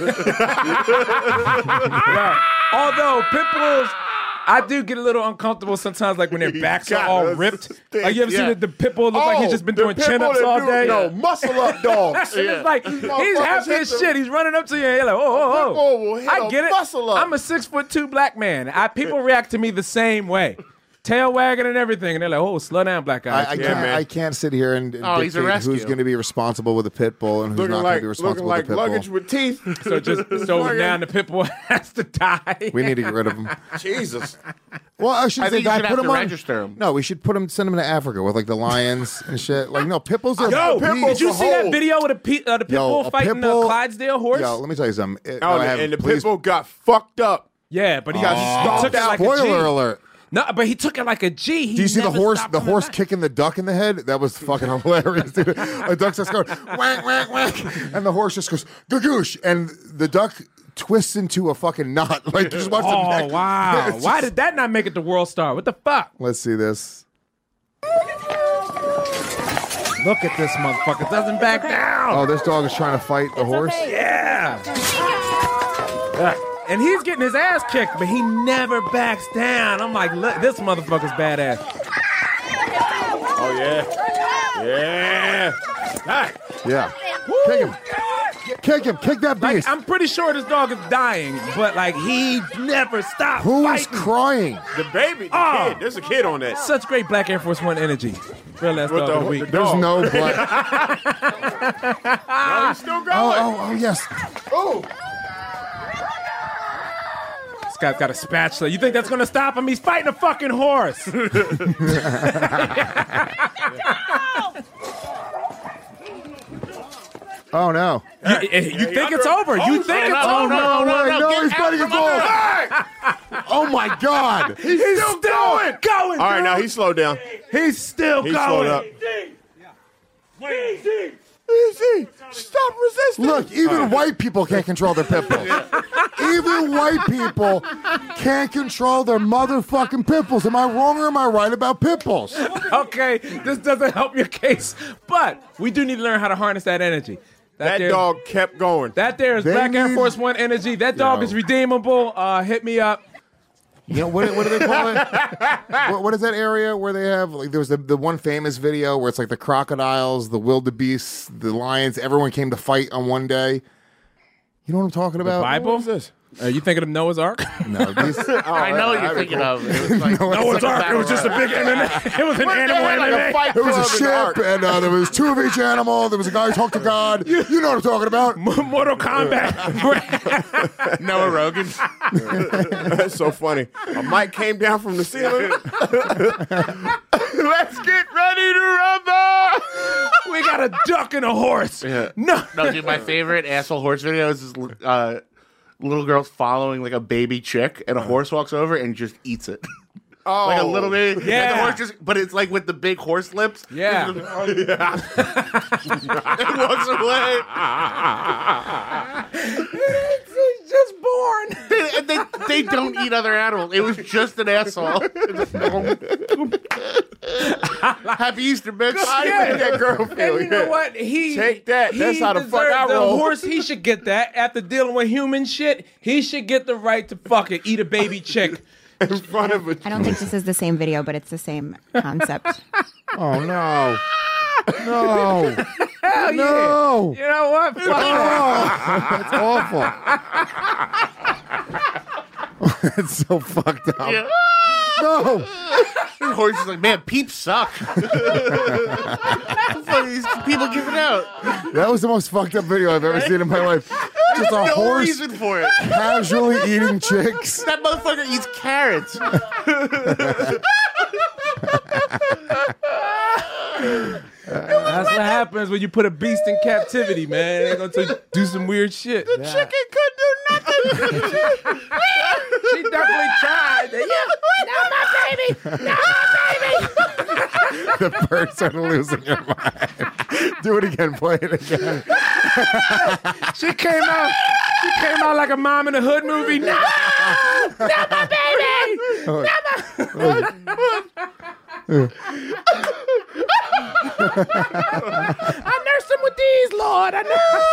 Yeah. Although pit bulls, I do get a little uncomfortable sometimes, like when their backs are got all us. ripped. Like you ever Yeah. seen the, the pit bull look like he's just been the doing pit chin bull ups that all do- day? No, muscle up dogs. And it's like he's happy as hit the- shit. He's running up to you and you're like, oh, Pit oh, bull will oh. hit I a get it. muscle up. I'm a six foot two black man. I, people react to me the same way. Tail wagging and everything. And they're like, oh, slow down, black guy. I, I, Yeah, can't, man. I can't sit here and, and Oh, he's a dictate rescue. who's going to be responsible with a pit bull and who's Looking not going like to be looking responsible like with a pit luggage bull. with teeth. so just so Fucking- now the pit bull has to die. We need to get rid of them. Jesus. Well, I should I say think you die. should Put have them to on. register 'em. No, we should put them. Send them to Africa with like the lions and shit. Like no, pit bulls are. Yo, pit did bulls you are see that whole. video with the, pe- uh, the pit Yo, bull a pit fighting bull- a Clydesdale horse? Yo, let me tell you something. It- Oh, no, I and haven't. the Please- pit bull got fucked up. Yeah, but he got Oh. he took it like a G. Spoiler alert. No, but he took it like a G. He Do you see the never horse? stopped The coming horse back. kicking the duck in the head? That was fucking hilarious, dude. A duck starts going whack whack whack, and the horse just goes gagoosh, and the duck twists into a fucking knot. Like just watch the Oh neck. wow! It's Why just- did that not make it to World Star? What the fuck? Let's see this. Look at this motherfucker! Doesn't back down. Oh, this dog is trying to fight the horse. Yeah. Yeah. And he's getting his ass kicked, but he never backs down. I'm like, look, this motherfucker's badass. Oh yeah. Yeah. Hey. Yeah, kick him, kick him, kick that Like, beast. I'm pretty sure this dog is dying, but like he never stopped Who is fighting. crying? The baby, the Oh. kid. There's a kid on that. Such great Black Air Force One energy. Real ass With dog the- of the with week. the There's dog. no blood. Oh, he's still going. Oh, oh, oh, yes. Oh. This guy's got a spatula. You think that's gonna stop him? He's fighting a fucking horse. Oh no. You, you think it's over? You think it's no, over? no, no, Wait, no, no, get he's out fighting a from bull. under- Oh my God. He's still going. Going. All right, dude. now he slowed down. He's still He going. slowed up. Easy. Stop resisting. Look, even white people can't control their pit bulls. Even white people can't control their motherfucking pit bulls. Am I wrong or am I right about pit bulls? Okay, this doesn't help your case, but we do need to learn how to harness that energy. That there- dog kept going. That there is They Black Air need- Force One energy. That dog Yo. is redeemable. Uh, hit me up. You know what? What do they call it? what, what is that area where they have like there was the, the one famous video where it's like the crocodiles, the wildebeests, the lions. Everyone came to fight on one day. You know what I'm talking about? Bible? What is this? Are you thinking of Noah's Ark? No, these, I know what you're thinking of. It was like, Noah's Ark. It was just a big M M A. It was an animal M M A. Fight It was a club in the ark. ship, and uh, there was two of each animal. There was a guy who talked to God. You know what I'm talking about. Mortal Kombat. Noah Rogan. That's so funny. A mic came down from the ceiling. Let's get ready to rumble. We got a duck and a horse. Yeah. No. No, dude, my favorite asshole horse video is this uh, little girl's following like a baby chick, and a horse walks over and just eats it. Oh, Like a little baby. Yeah. And the horse just, but it's like with the big horse lips. Yeah. It walks away. It's just born. They, and they, they don't eat other animals. It was just an asshole. Happy Easter, bitch. I made that girl feel. And you know yeah. what? He Take that. he That's how the fuck deserves- I the roll. horse, he should get that. After dealing with human shit, he should get the right to fucking eat a baby chick. In front of a I don't think this is the same video, but it's the same concept. Oh no! No! Hell No! yeah. You know what? Fuck that. That's awful. It's so fucked up. Yeah. No! The horse is like, man, peeps suck. What the fuck are these people giving out? That was the most fucked up video I've ever seen in my life. Just a No horse reason for it. casually eating chicks. That motherfucker eats carrots. That's what happens when you put a beast in captivity, man. They're going to do some weird shit. chicken could do nothing. She definitely tried. Yeah. Not my baby. Not my baby. The birds are losing your mind. Do it again. Play it again. She came out. She came out like a Mom in the Hood movie. No, not my baby. Not my. I nursed him with these, Lord. I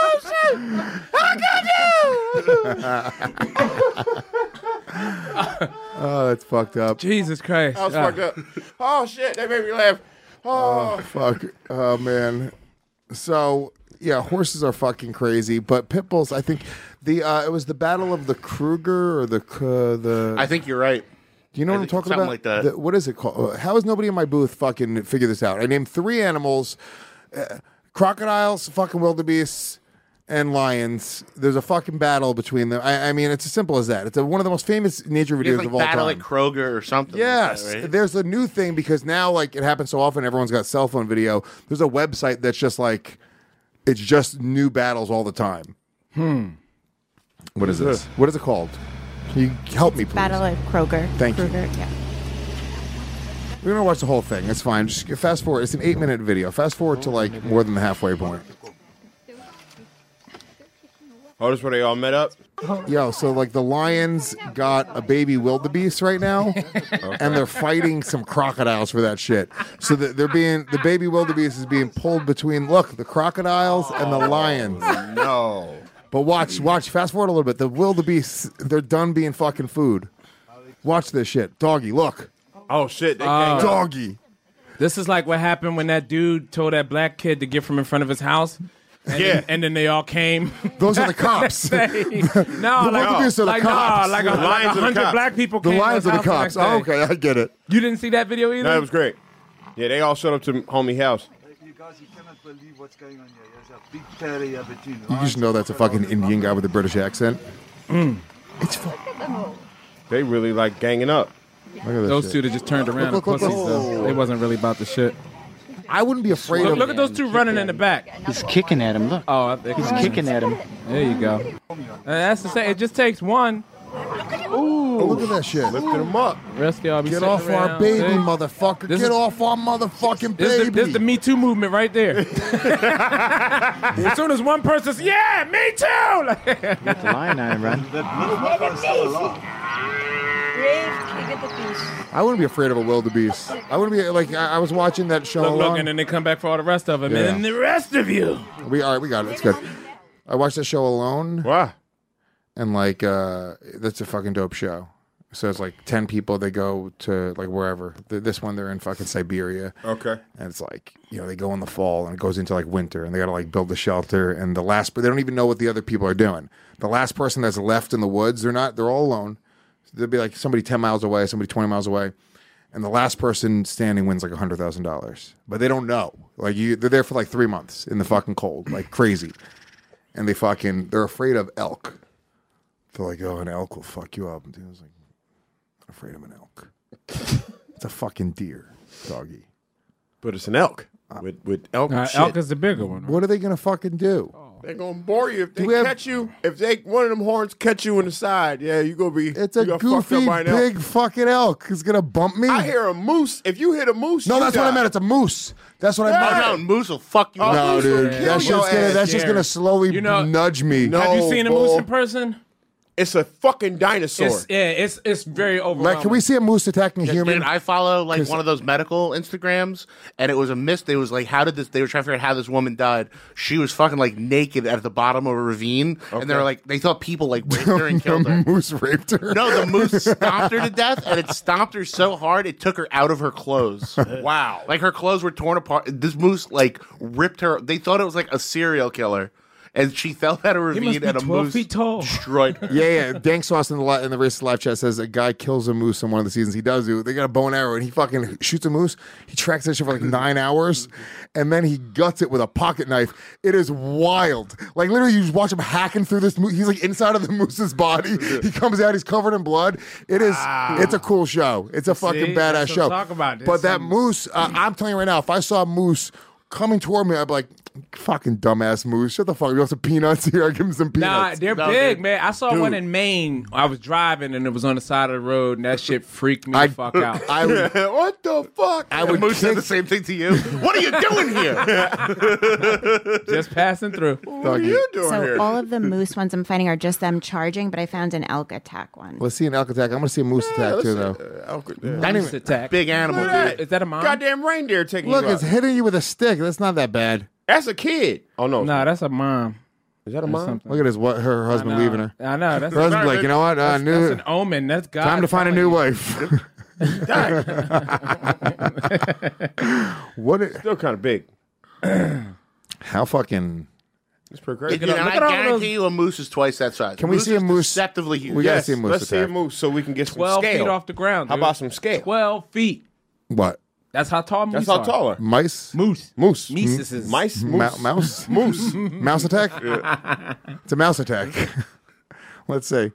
know. Oh, that's fucked up. Jesus Christ. I was Uh, fucked up. Oh shit, that made me laugh. Oh, Fuck. Oh, man. So, yeah, horses are fucking crazy, but pit bulls, I think the uh, it was the Battle of the Kruger or the uh, the. I think you're right. Do you know I what I'm think talking something about? like that. The- what is it called? How has nobody in my booth fucking figured this out? I named three animals: uh, crocodiles, fucking wildebeests, and lions. There's a fucking battle between them. I, I mean, it's as simple as that. It's a, one of the most famous nature It's videos like of all Battle time. at Kroger or something. Yes, Like that, right? there's a new thing because now, like, it happens so often. Everyone's got cell phone video. There's a website that's just like, it's just new battles all the time. Hmm. What is this? What is it called? Can you help me, please? Battle at Kroger. Thank you. Kruger, yeah. We're gonna watch the whole thing. It's fine. Just fast forward. It's an eight minute video. Fast forward to like more than the halfway point. oh, this where they all met up. Yo, so like the lions got a baby wildebeest right now, and they're fighting some crocodiles for that shit. So that they're being the baby wildebeest is being pulled between look the crocodiles and the lions. No. But watch, watch. Fast forward a little bit. The wildebeests, they're done being fucking food. Watch this shit, doggy. Look, Oh shit, they Oh. gang up. doggy. This is like what happened when that dude told that black kid to get from in front of his house. And Yeah. then, and then they all came. Those are the cops. no, like, wildebeest are the like, cops. no, like a, The like lions a are the hundred cops. black people The came. to lions his are the house cops. the next Oh, day. okay, I get it. You didn't see that video either? No, it was great. Yeah, they all showed up to homie house. You guys, you cannot believe what's going on here. There's a big area between You just know that's a fucking Indian guy with a British accent. It's fu- They really like ganging up. Look at this Those shit. two that just turned around Look, and look, look, pussies, look. though. They wasn't really about the shit. I wouldn't be afraid Look, of. look at those two running in the back. He's kicking at him. Look. Oh, they He's kicking at him. There you go. And that's to say, it just takes one. Ooh. Oh, look at that shit. Lifting them up. Rest of y'all be Get sitting off our around. baby, See? motherfucker. This Get is- off our motherfucking This is, the, baby. this is the Me Too movement right there. As soon as one person says, yeah, me too! Let the lion on him run. That little motherfucker is still alive. I wouldn't be afraid of a wildebeest. I wouldn't be like I, I was watching that show. Look, along. look, and then they come back for all the rest of them, Yeah. and then the rest of you. We all right, we got it. It's good. I watched that show alone. Wow. And like uh that's a fucking dope show. So it's like ten people. They go to like wherever. Th- This one they're in fucking Siberia. Okay. And it's like, you know, they go in the fall and it goes into like winter and they got to like build a shelter. And the last, but they don't even know what the other people are doing. The last person that's left in the woods, they're not, they're all alone. So there'll be like somebody ten miles away, somebody twenty miles away. And the last person standing wins like one hundred thousand dollars. But they don't know. Like you, they're there for like three months in the fucking cold, like crazy. And they fucking, they're afraid of elk. They're like, oh, an elk will fuck you up. And dude was like, I'm afraid of an elk. It's a fucking deer, doggy. But it's an elk. With with elk Uh, shit. elk is the bigger one. What are they gonna fucking do? They're gonna bore you if they Do we have- catch you. If they one of them horns catch you in the side, yeah, you gonna be. It's a you got fucked goofy up by an elk. big fucking elk. It's gonna bump me. I hear a moose. If you hit a moose, no, you that's what I die. meant. It's a moose. That's what Yeah. I meant. Oh, no, moose will fuck you Oh, up. No, moose will dude, kill that's your just gonna ass. that's just gonna slowly You know- nudge me. No. Have you seen a bull. moose in person? It's a fucking dinosaur. It's, yeah, it's it's very overwhelming. Like, can we see a moose attacking a human? Dude, I follow like one of those medical Instagrams, and it was a myth. They was like, how did this? They were trying to figure out how this woman died. She was fucking like naked at the bottom of a ravine, and they were like, they thought people like raped her and killed her. The moose raped her. No, the moose stomped her to death, and it stomped her so hard it took her out of her clothes. Wow, like her clothes were torn apart. This moose like ripped her. They thought it was like a serial killer. And she fell out of a He ravine, must be and a twelve moose feet tall. destroyed her. Yeah, yeah. Dank Sauce in the li- in the Racist Live chat says a guy kills a moose in one of the seasons. He does do. They got a bow and arrow, and he fucking shoots a moose. He tracks that shit for like nine hours, and then he guts it with a pocket knife. It is wild. Like literally, you just watch him hacking through this moose. He's like inside of the moose's body. He comes out. He's covered in blood. It is. It's a cool show. It's a fucking See, badass that's what show. I'm talking about. This But that is- moose, uh, I'm telling you right now, if I saw a moose coming toward me, I'd be like, fucking dumbass moose. Shut the fuck up. You want some peanuts here? I give him some Nah, peanuts. they're No, big, dude. man. I saw Dude. one in Maine. I was driving and it was on the side of the road, and that shit freaked me I- the fuck out. I would, what the fuck? I The would moose said kick the same thing to you. What are you doing here? Just passing through. What are you doing So here? all of the moose ones I'm finding are just them charging, but I found an elk attack one. Let's see an elk attack. I'm gonna see a moose attack too, though. Uh, elk- yeah. Nice attack. Big animal, Look at dude. that. Is that a mom? Goddamn reindeer taking Look, you it's out. hitting you with a stick. That's not that bad. That's a kid. Oh no. Nah, that's a mom. Is that a That's mom? something. Look at his what her husband I know. leaving her. I know. That's, Her husband's like, you know what? Uh, that's, new, that's an omen. That's God. time to find a telling new you. wife. What? i- Still kind of big. How fucking? It's pretty You crazy. know, look I at all guarantee those- you a moose is twice that size. Can we see a is moose? Deceptively huge. We gotta Yes, see a moose let's see a attack. moose so we can get some Twelve scale. feet off the ground. How dude. about some scale? Twelve feet. What? That's how tall moose That's how are. tall are. Mice? Moose. Moose. Mises is Mice. Mou- Moose. mouse? Moose. Mouse attack? It's a mouse attack. Let's see.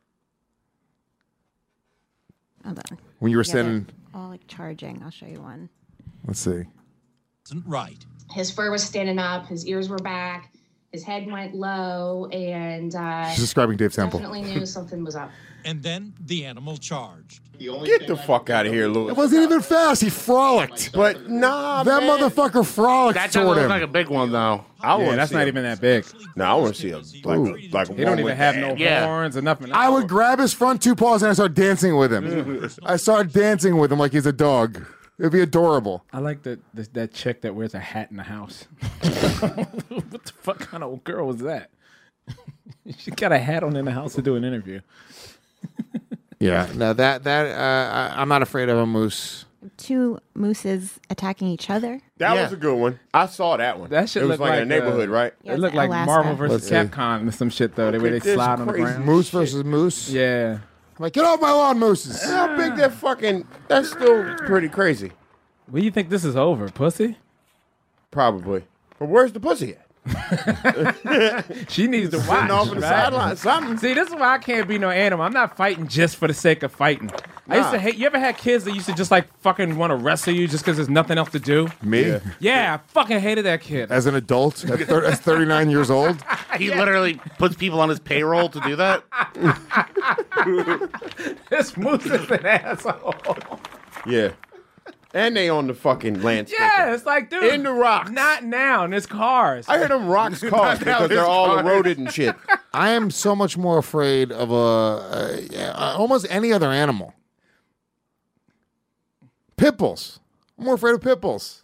Hold on. When you were Yeah, they're standing, all like charging. I'll show you one. let's see. Right. His fur was standing up, his ears were back, his head went low, and uh, She's describing Dave Temple. definitely knew something was up. And then the animal charged. Get the fuck out of here, Louis. It wasn't even fast. He frolicked. But nah, That man. motherfucker frolicked That doesn't toward look him. like a big one, though. I Yeah, wanna that's see not a- even that big. No, I want to see a like a, like a They don't one even with- have no Yeah. horns or nothing. I would grab his front two paws and I start dancing with him. I start dancing with him like he's a dog. It'd be adorable. I like that that that chick that wears a hat in the house. What the fuck kind of girl was that? She got a hat on in the house to do an interview. Yeah. No, that that uh, I, I'm not afraid of a moose. Two mooses attacking each other. That Yeah. was a good one. I saw that one. That shit it was looked like, like a neighborhood, uh, right? Yeah, It it's looked like Alaska. Marvel versus Let's see. Capcom or some shit though. The way they Look at this slide on the crazy ground. Moose versus moose. Yeah. I'm like, get off my lawn, mooses. How big that fucking? That's still pretty crazy. What do you think this is over, pussy? Probably. But where's the pussy at? She needs to watch. Sitting off on the right? sideline, something. See, this is why I can't be no animal. I'm not fighting just for the sake of fighting. I used to Nah. hate. You ever had kids that used to just like fucking want to wrestle you just because there's nothing else to do? Me? Yeah. Yeah, I fucking hated that kid. As an adult, at, thir- at thirty-nine years old. He literally puts people on his payroll to do that. This moose is an asshole. Yeah. And they on the fucking landscape. Yeah, it's like, dude, In the rocks. Not now, and it's cars. I hear them rocks caught because they're all eroded and shit. I am so much more afraid of a, uh, yeah, almost any other animal. Pitbulls. I'm more afraid of pitbulls.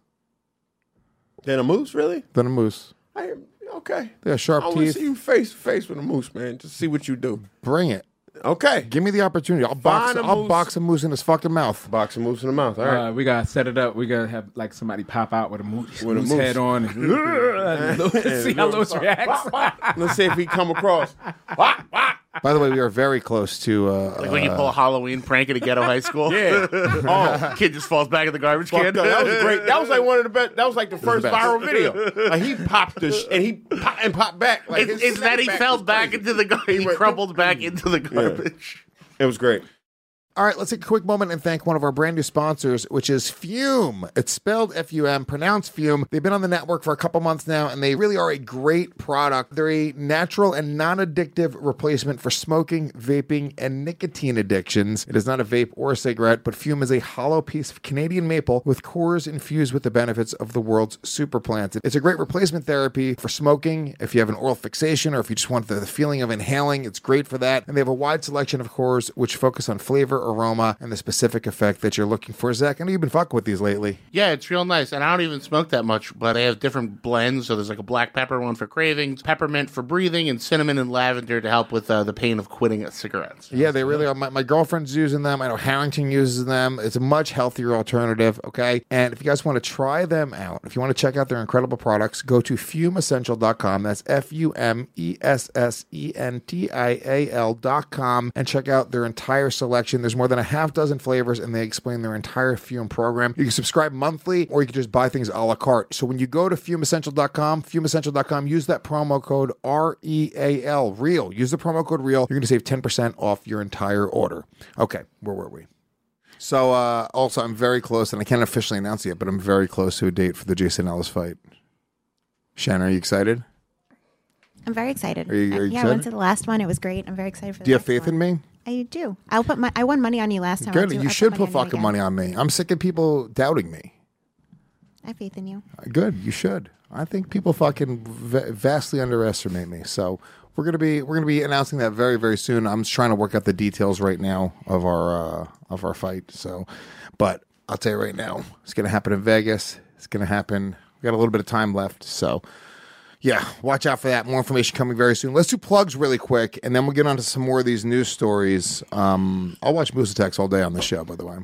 Than a moose, really? Than a moose. I, okay. They got sharp I want teeth. to see you face to face with a moose, man. Just see what you do. Bring it. Okay. Give me the opportunity. I'll box. Find a I'll moose. box a moose in his fucking mouth. Box a moose in the mouth. All right. Uh, we gotta set it up. We gotta have like somebody pop out with a moose, With a moose moose. head on. And see how Lewis reacts. Let's see if he come across. By the way, we are very close to. Uh, Like when you pull a Halloween prank at a ghetto high school. Yeah. Oh, Kid just falls back in the garbage fucked can. up. That was great. That was like one of the best. That was like the first the best. viral video. Like he popped the sh- and he pop, and popped back. Like It's, his it's that he snapback fell was back crazy. into the garbage. He went- crumbled back into the garbage. It was great. All right, let's take a quick moment and thank one of our brand new sponsors, which is Fume. It's spelled F U M, pronounced Fume. They've been on the network for a couple months now, and they really are a great product. They're a natural and non-addictive replacement for smoking, vaping, and nicotine addictions. It is not a vape or a cigarette, but Fume is a hollow piece of Canadian maple with cores infused with the benefits of the world's super plants. It's a great replacement therapy for smoking. If you have an oral fixation or if you just want the, the feeling of inhaling, it's great for that. And they have a wide selection of cores which focus on flavor, aroma, and the specific effect that you're looking for. Zach, I know you've been fucking with these lately. Yeah, it's real nice. And I don't even smoke that much, but I have different blends. So there's like a black pepper one for cravings, peppermint for breathing, and cinnamon and lavender to help with uh, the pain of quitting cigarettes. Yeah, they really are. My, my girlfriend's using them. I know Harrington uses them. It's a much healthier alternative, okay? And if you guys want to try them out, if you want to check out their incredible products, go to fume essential dot com. That's F U M E S S E N T I A L dot com, and check out their entire selection. There's more than a half dozen flavors, and they explain their entire Fume program. You can subscribe monthly, or you can just buy things a la carte. So when you go to fume essential dot com, fume essential dot com, use that promo code R E A L, REAL. Use the promo code REAL. You're going to save ten percent off your entire order. Okay, where were we? So uh, also, I'm very close, and I can't officially announce it yet, but I'm very close to a date for the Jason Ellis fight. Shannon, are you excited? I'm very excited. Are you- are you yeah, I went excited? to the last one. It was great. I'm very excited for the Do you have next faith one. in me? I do. I'll put my. I won money on you last time. I'll Good. do- You I should money put on you fucking again. money on me. I'm sick of people doubting me. I have faith in you. Good. You should. I think people fucking v- vastly underestimate me. So we're gonna be we're gonna be announcing that very very soon. I'm just trying to work out the details right now of our uh, of our fight. So, but I'll tell you right now, it's gonna happen in Vegas. It's gonna happen. We got a little bit of time left. So. Yeah, watch out for that. More information coming very soon. Let's do plugs really quick, and then we'll get on to some more of these news stories. Um, I'll watch Moose Attacks all day on this show, by the way.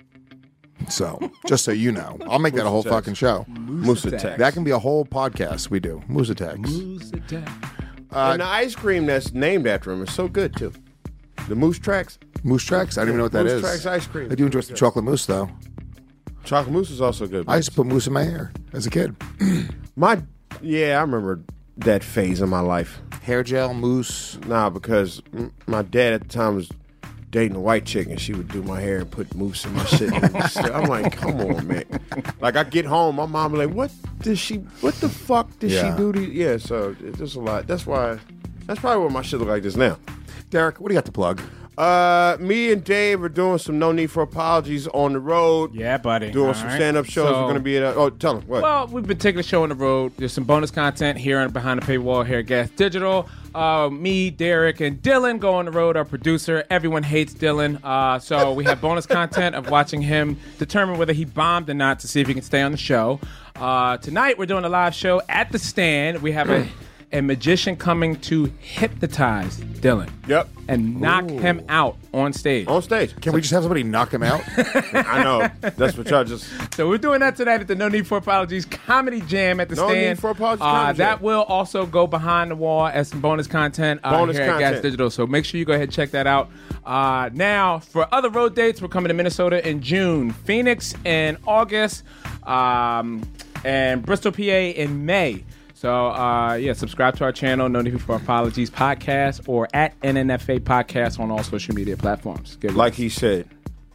So, just so you know, I'll make that a whole Attacks. fucking show. Moose Attacks. That can be a whole podcast we do. Moose Attacks. Moose attack. Uh, and the ice cream that's named after him is so good, too. The Moose Tracks. Moose Tracks? I don't even know what that Moose is. Tracks ice cream. I do enjoy some chocolate mousse, though. Chocolate mousse is also good. I used to put mousse in my hair as a kid. My, yeah, I remember that phase of my life. Hair gel, mousse. Nah, because m- my dad at the time was dating a white chick, and she would do my hair and put mousse in my shit. I'm like, come on, man. Like, I get home, my mom was like, what did she, what the fuck did Yeah. she do to you? Yeah, so it's just a lot. That's why, that's probably what my shit look like this now. Derek, what do you got to plug? Uh, me and Dave are doing some No Need for Apologies on the road. Yeah, buddy. Doing All some right. stand-up shows. So- We're going to be at, uh, oh, tell them, what? Well, we've been taking the show on the road. There's some bonus content here on Behind the Paywall here at Gas Digital. Uh, me, Derek, and Dylan go on the road, our producer. Everyone hates Dylan. Uh, so we have bonus content of watching him determine whether he bombed or not to see if he can stay on the show. Uh, tonight, we're doing a live show at the Stand. We have a, a magician coming to hypnotize Dylan. Yep. And knock Ooh. him out on stage. On stage. Can we just have somebody knock him out? I know. That's what y'all just... So we're doing that tonight at the No Need for Apologies Comedy Jam at the No Stand. Need for Apologies uh, Comedy That Jam. will also go behind the wall as some bonus content uh, Bonus here at Gas content. Digital. So make sure you go ahead and check that out. Uh, now, for other road dates, we're coming to Minnesota in June, Phoenix in August, um, and Bristol, P A in May. So, uh, yeah, subscribe to our channel, No Need for Apologies Podcast, or at N N F A Podcast on all social media platforms. Get Like he said.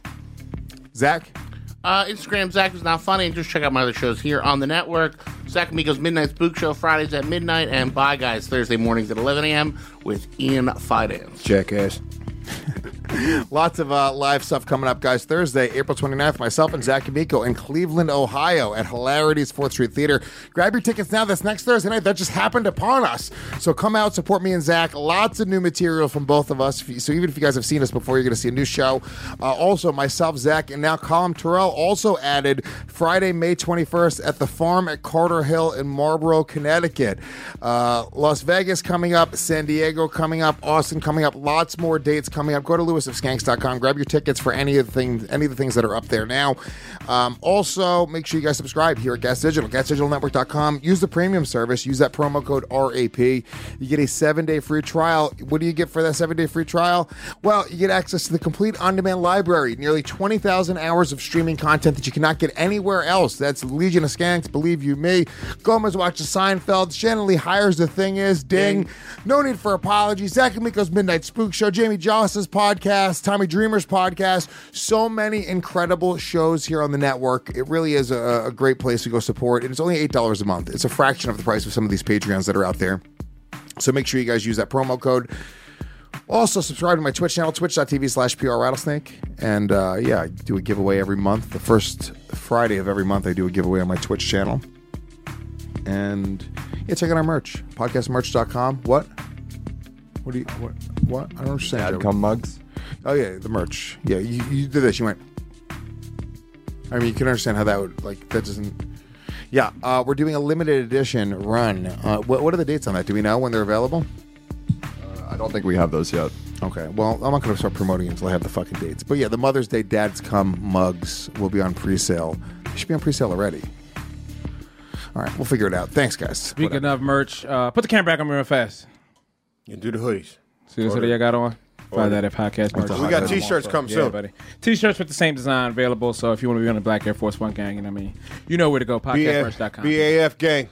Zach? Uh, Instagram, Zach is Not Funny, and just check out my other shows here on the network. Zach Amigo's Midnight Spook Show, Fridays at midnight, and Bye Guys, Thursday mornings at eleven a.m. with Ian Fidance. Jackass. Lots of uh, live stuff coming up, guys. Thursday, April twenty-ninth, myself and Zach Amico in Cleveland, Ohio at Hilarity's fourth Street Theater. Grab your tickets now. This next Thursday night, that just happened upon us. So come out, support me and Zach. Lots of new material from both of us. So even if you guys have seen us before, you're going to see a new show. Uh, also, myself, Zach, and now Colin Terrell also added Friday, May twenty-first at the Farm at Carter Hill in Marlborough, Connecticut. Uh, Las Vegas coming up, San Diego coming up, Austin coming up. Lots more dates coming up. Go to lewis of skanks dot com. Grab your tickets for any of the things, any of the things that are up there now. Um, also, make sure you guys subscribe here at Gas Digital, gas digital network dot com. Use the premium service. Use that promo code R A P. You get a seven-day free trial. What do you get for that seven-day free trial? Well, you get access to the complete on-demand library, nearly twenty thousand hours of streaming content that you cannot get anywhere else. That's Legion of Skanks, Believe You Me. Gomez watches Seinfeld. Shannon Lee hires The Thing Is. Ding. Ding. No need for apologies. Zach Amico's Midnight Spook Show. Jamie Jollis's podcast. Tommy Dreamer's podcast. So many incredible shows here on the network. It really is a, a great place to go support. And it's only eight dollars a month. It's a fraction of the price of some of these Patreons that are out there. So make sure you guys use that promo code. Also, subscribe to my Twitch channel, twitch dot t v slash P R Rattlesnake. And uh, yeah, I do a giveaway every month. The first Friday of every month, I do a giveaway on my Twitch channel. And yeah, check out our merch, podcast merch dot com. What? What do you, what? What? I don't understand. Dad come mugs. Oh, yeah, the merch. Yeah, you, you did this. You went. I mean, you can understand how that would, like, that doesn't. Yeah, uh, we're doing a limited edition run. Uh, what, what are the dates on that? Do we know when they're available? I don't think we have those yet. Okay, well, I'm not going to start promoting it until I have the fucking dates. But yeah, the Mother's Day Dads Come mugs will be on pre-sale. They should be on pre-sale already. All right, we'll figure it out. Thanks, guys. Speaking Whatever. of merch, uh, put the camera back on me real fast. And do the hoodies. See this hoodie I got on? Find that at podcast merch. We got t-shirts come yeah, soon. Buddy. T-shirts with the same design available, so if you want to be on the Black Air Force One gang, and I mean, you know where to go, podcast merch dot com. B A F gang.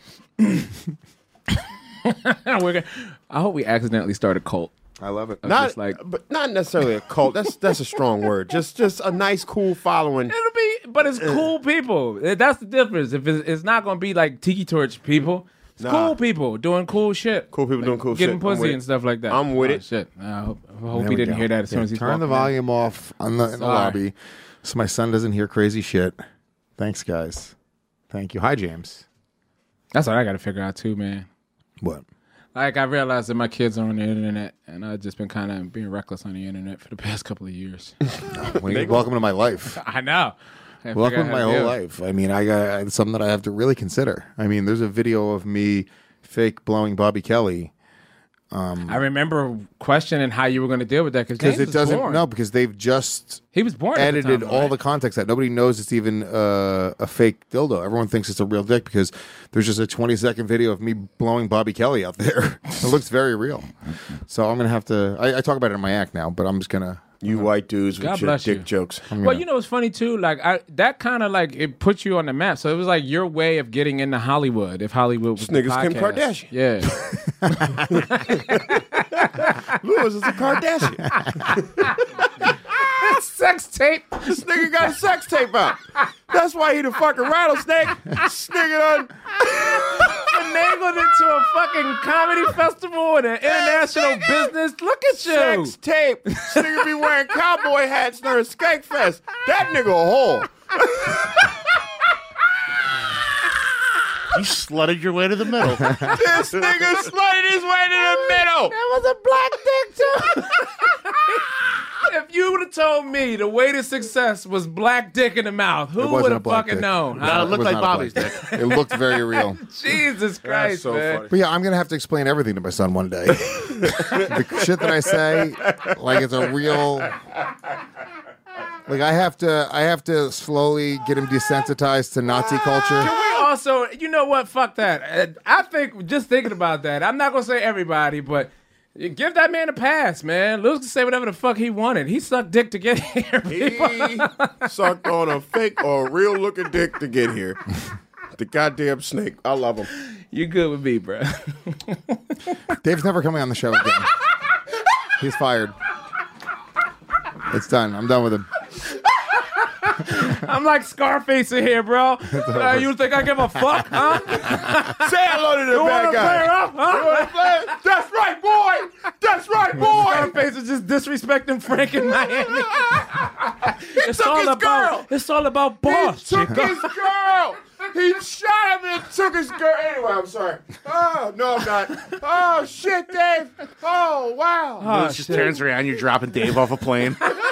We're gonna, I hope we accidentally start a cult. I love it. Not, just like, but not necessarily a cult. That's that's a strong word. Just just a nice, cool following. It'll be, but it's cool people. That's the difference. If it's, it's not gonna be like Tiki Torch people. It's nah. cool people doing cool shit. Cool people like doing cool getting shit. Getting pussy and stuff like that. I'm with oh, it. Shit. I hope, I hope he didn't go. hear that as soon yeah, as he turn the volume in. off on the, in the lobby so my son doesn't hear crazy shit. Thanks, guys. Thank you. Hi, James. That's what I got to figure out too, man. What? Like, I realized that my kids are on the internet, and I've just been kind of being reckless on the internet for the past couple of years. well, welcome to my life. I know. I welcome to my whole life. I mean, I got it's something that I have to really consider. I mean, there's a video of me fake blowing Bobby Kelly. Um, I remember questioning how you were going to deal with that because it doesn't. Born. No, because they've just he was born edited the time, all right? the context that nobody knows it's even uh, a fake dildo. Everyone thinks it's a real dick because there's just a twenty second video of me blowing Bobby Kelly out there. It looks very real. So I'm gonna have to. I, I talk about it in my act now, but I'm just gonna. You white dudes God with your dick you. jokes. Gonna, well, you know, it's funny too. Like I, that kind of like it put you on the map. So it was like your way of getting into Hollywood. If Hollywood was this nigga's Kim Kardashian. Yeah. Lewis is a Kardashian. Sex tape. This nigga got a sex tape out. That's why he the fucking rattlesnake. This nigga done finagled into a fucking comedy festival and an international business. Look at you. Sex tape. This nigga be wearing cowboy hats during Skank Fest. That nigga a whore. You slutted your way to the middle. This nigga slutted his way to the middle. That was a black dick too. If you would have told me the way to success was black dick in the mouth, who would have fucking dick. known? No, it looked like Bobby's dick. It looked very real. Jesus Christ, so man. funny. But yeah, I'm gonna have to explain everything to my son one day. The shit that I say, like it's a real. Like I have to, I have to slowly get him desensitized to Nazi culture. Can we also, you know what? Fuck that. I think just thinking about that. I'm not gonna say everybody, but. You give that man a pass, man. Lewis can say whatever the fuck he wanted. He sucked dick to get here. He sucked on a fake or a real looking dick to get here. The goddamn snake. I love him. You good with me, bro. Dave's never coming on the show again. He's fired. It's done. I'm done with him. I'm like Scarface in here, bro. Uh, you think I give a fuck, huh? Say hello to the you bad guy. Play her up, huh? You wanna play? That's right, boy. That's right, boy. Scarface was just disrespecting Frank in Miami. He it's took all his about, girl. It's all about boss. He took chica. his girl. He shot him and took his girl. Anyway, I'm sorry. Oh, no, I'm not. Oh, shit, Dave. Oh, wow. Oh, Lewis just turns around. You're dropping Dave off a plane.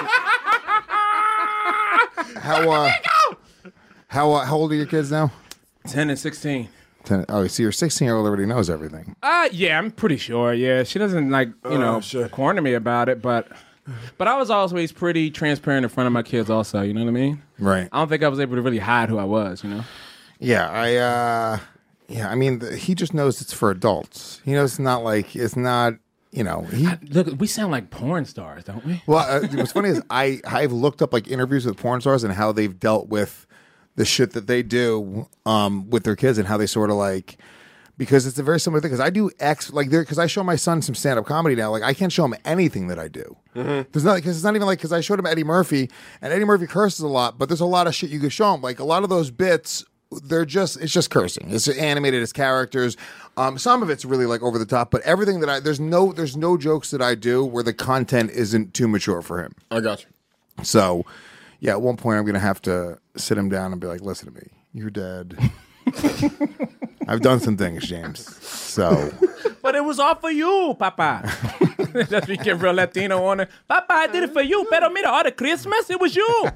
How uh, how uh, how old are your kids now? ten and sixteen. Ten. Oh, so your sixteen year old already knows everything. Uh, yeah, I'm pretty sure. Yeah, she doesn't like you Oh, know shit. corner me about it, but but I was always pretty transparent in front of my kids. Also, you know what I mean? Right. I don't think I was able to really hide who I was. You know? Yeah, I. uh Yeah, I mean, the, he just knows it's for adults. He knows it's not like it's not. You know, he Look, we sound like porn stars, don't we? well. Uh, what's funny is I I've looked up like interviews with porn stars and how they've dealt with the shit that they do um with their kids and how they sort of like. Because it's a very similar thing. Because I do X like there. Because I show my son some stand up comedy now. Like I can't show him anything that I do. Mm-hmm. There's not because it's not even like because I showed him Eddie Murphy and Eddie Murphy curses a lot, but there's a lot of shit you could show him. Like a lot of those bits, they're just it's just cursing. It's animated as characters. Um, some of it's really like over the top, but everything that I there's no there's no jokes that I do where the content isn't too mature for him. I got you. So, yeah, at one point I'm gonna have to sit him down and be like, "Listen to me, you're dead." I've done some things, James. So, But it was all for you, Papa. That's we get real Latino on it. Papa, I did it for you. Pero mira, all the Christmas, it was you.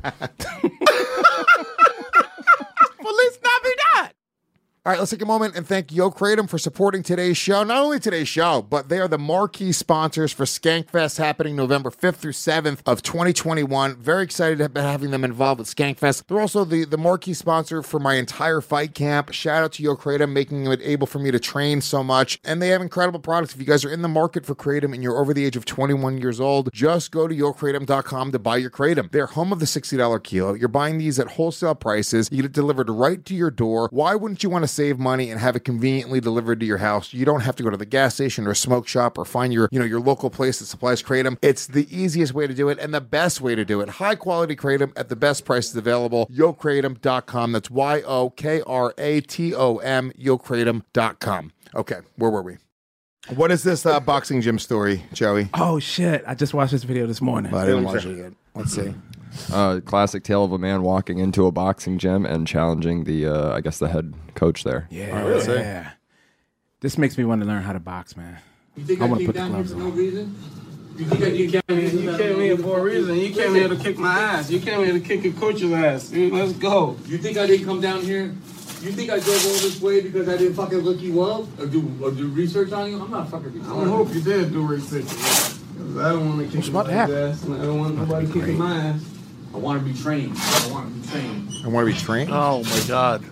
Feliz Navidad. all right, let's take a moment and thank Yo Kratom for supporting today's show. Not only today's show, but they are the marquee sponsors for Skankfest happening November fifth through seventh of twenty twenty-one. Very excited about having them involved with Skankfest. They're also the, the marquee sponsor for my entire fight camp. Shout out to Yo Kratom, making it able for me to train so much. And they have incredible products. If you guys are in the market for Kratom and you're over the age of twenty-one years old, just go to yo kratom dot com to buy your Kratom. They're home of the sixty dollars kilo. You're buying these at wholesale prices. You get it delivered right to your door. Why wouldn't you want to save money and have it conveniently delivered to your house? You don't have to go to the gas station or a smoke shop or find your, you know, your local place that supplies Kratom. It's the easiest way to do it and the best way to do it. High quality Kratom at the best prices available. yo kratom dot com. That's Y O K R A T O M, yo kratom dot com. Okay, where were we? What is this uh, boxing gym story, Joey? Oh, shit. I just watched this video this morning. Well, I didn't watch it yet. Let's see. Uh, classic tale of a man walking into a boxing gym and challenging the, uh, I guess, the head coach there. Yeah, right, let's see. yeah. This makes me want to learn how to box, man. You think I I, wanna came put the down here gloves for on. no reason? You think I, you came here, you came here for a reason. You came here to kick my ass. You came here to kick your coach's ass. Dude, let's go. You think I didn't come down here? You think I drove all this way because I didn't fucking look you up or do or do research on you? I'm not fucking retarded. I hope you did do research. Because I don't want to kick my ass. And I don't want nobody kicking my ass. I want to be trained. I want to be trained. I want to be trained? Oh, my God.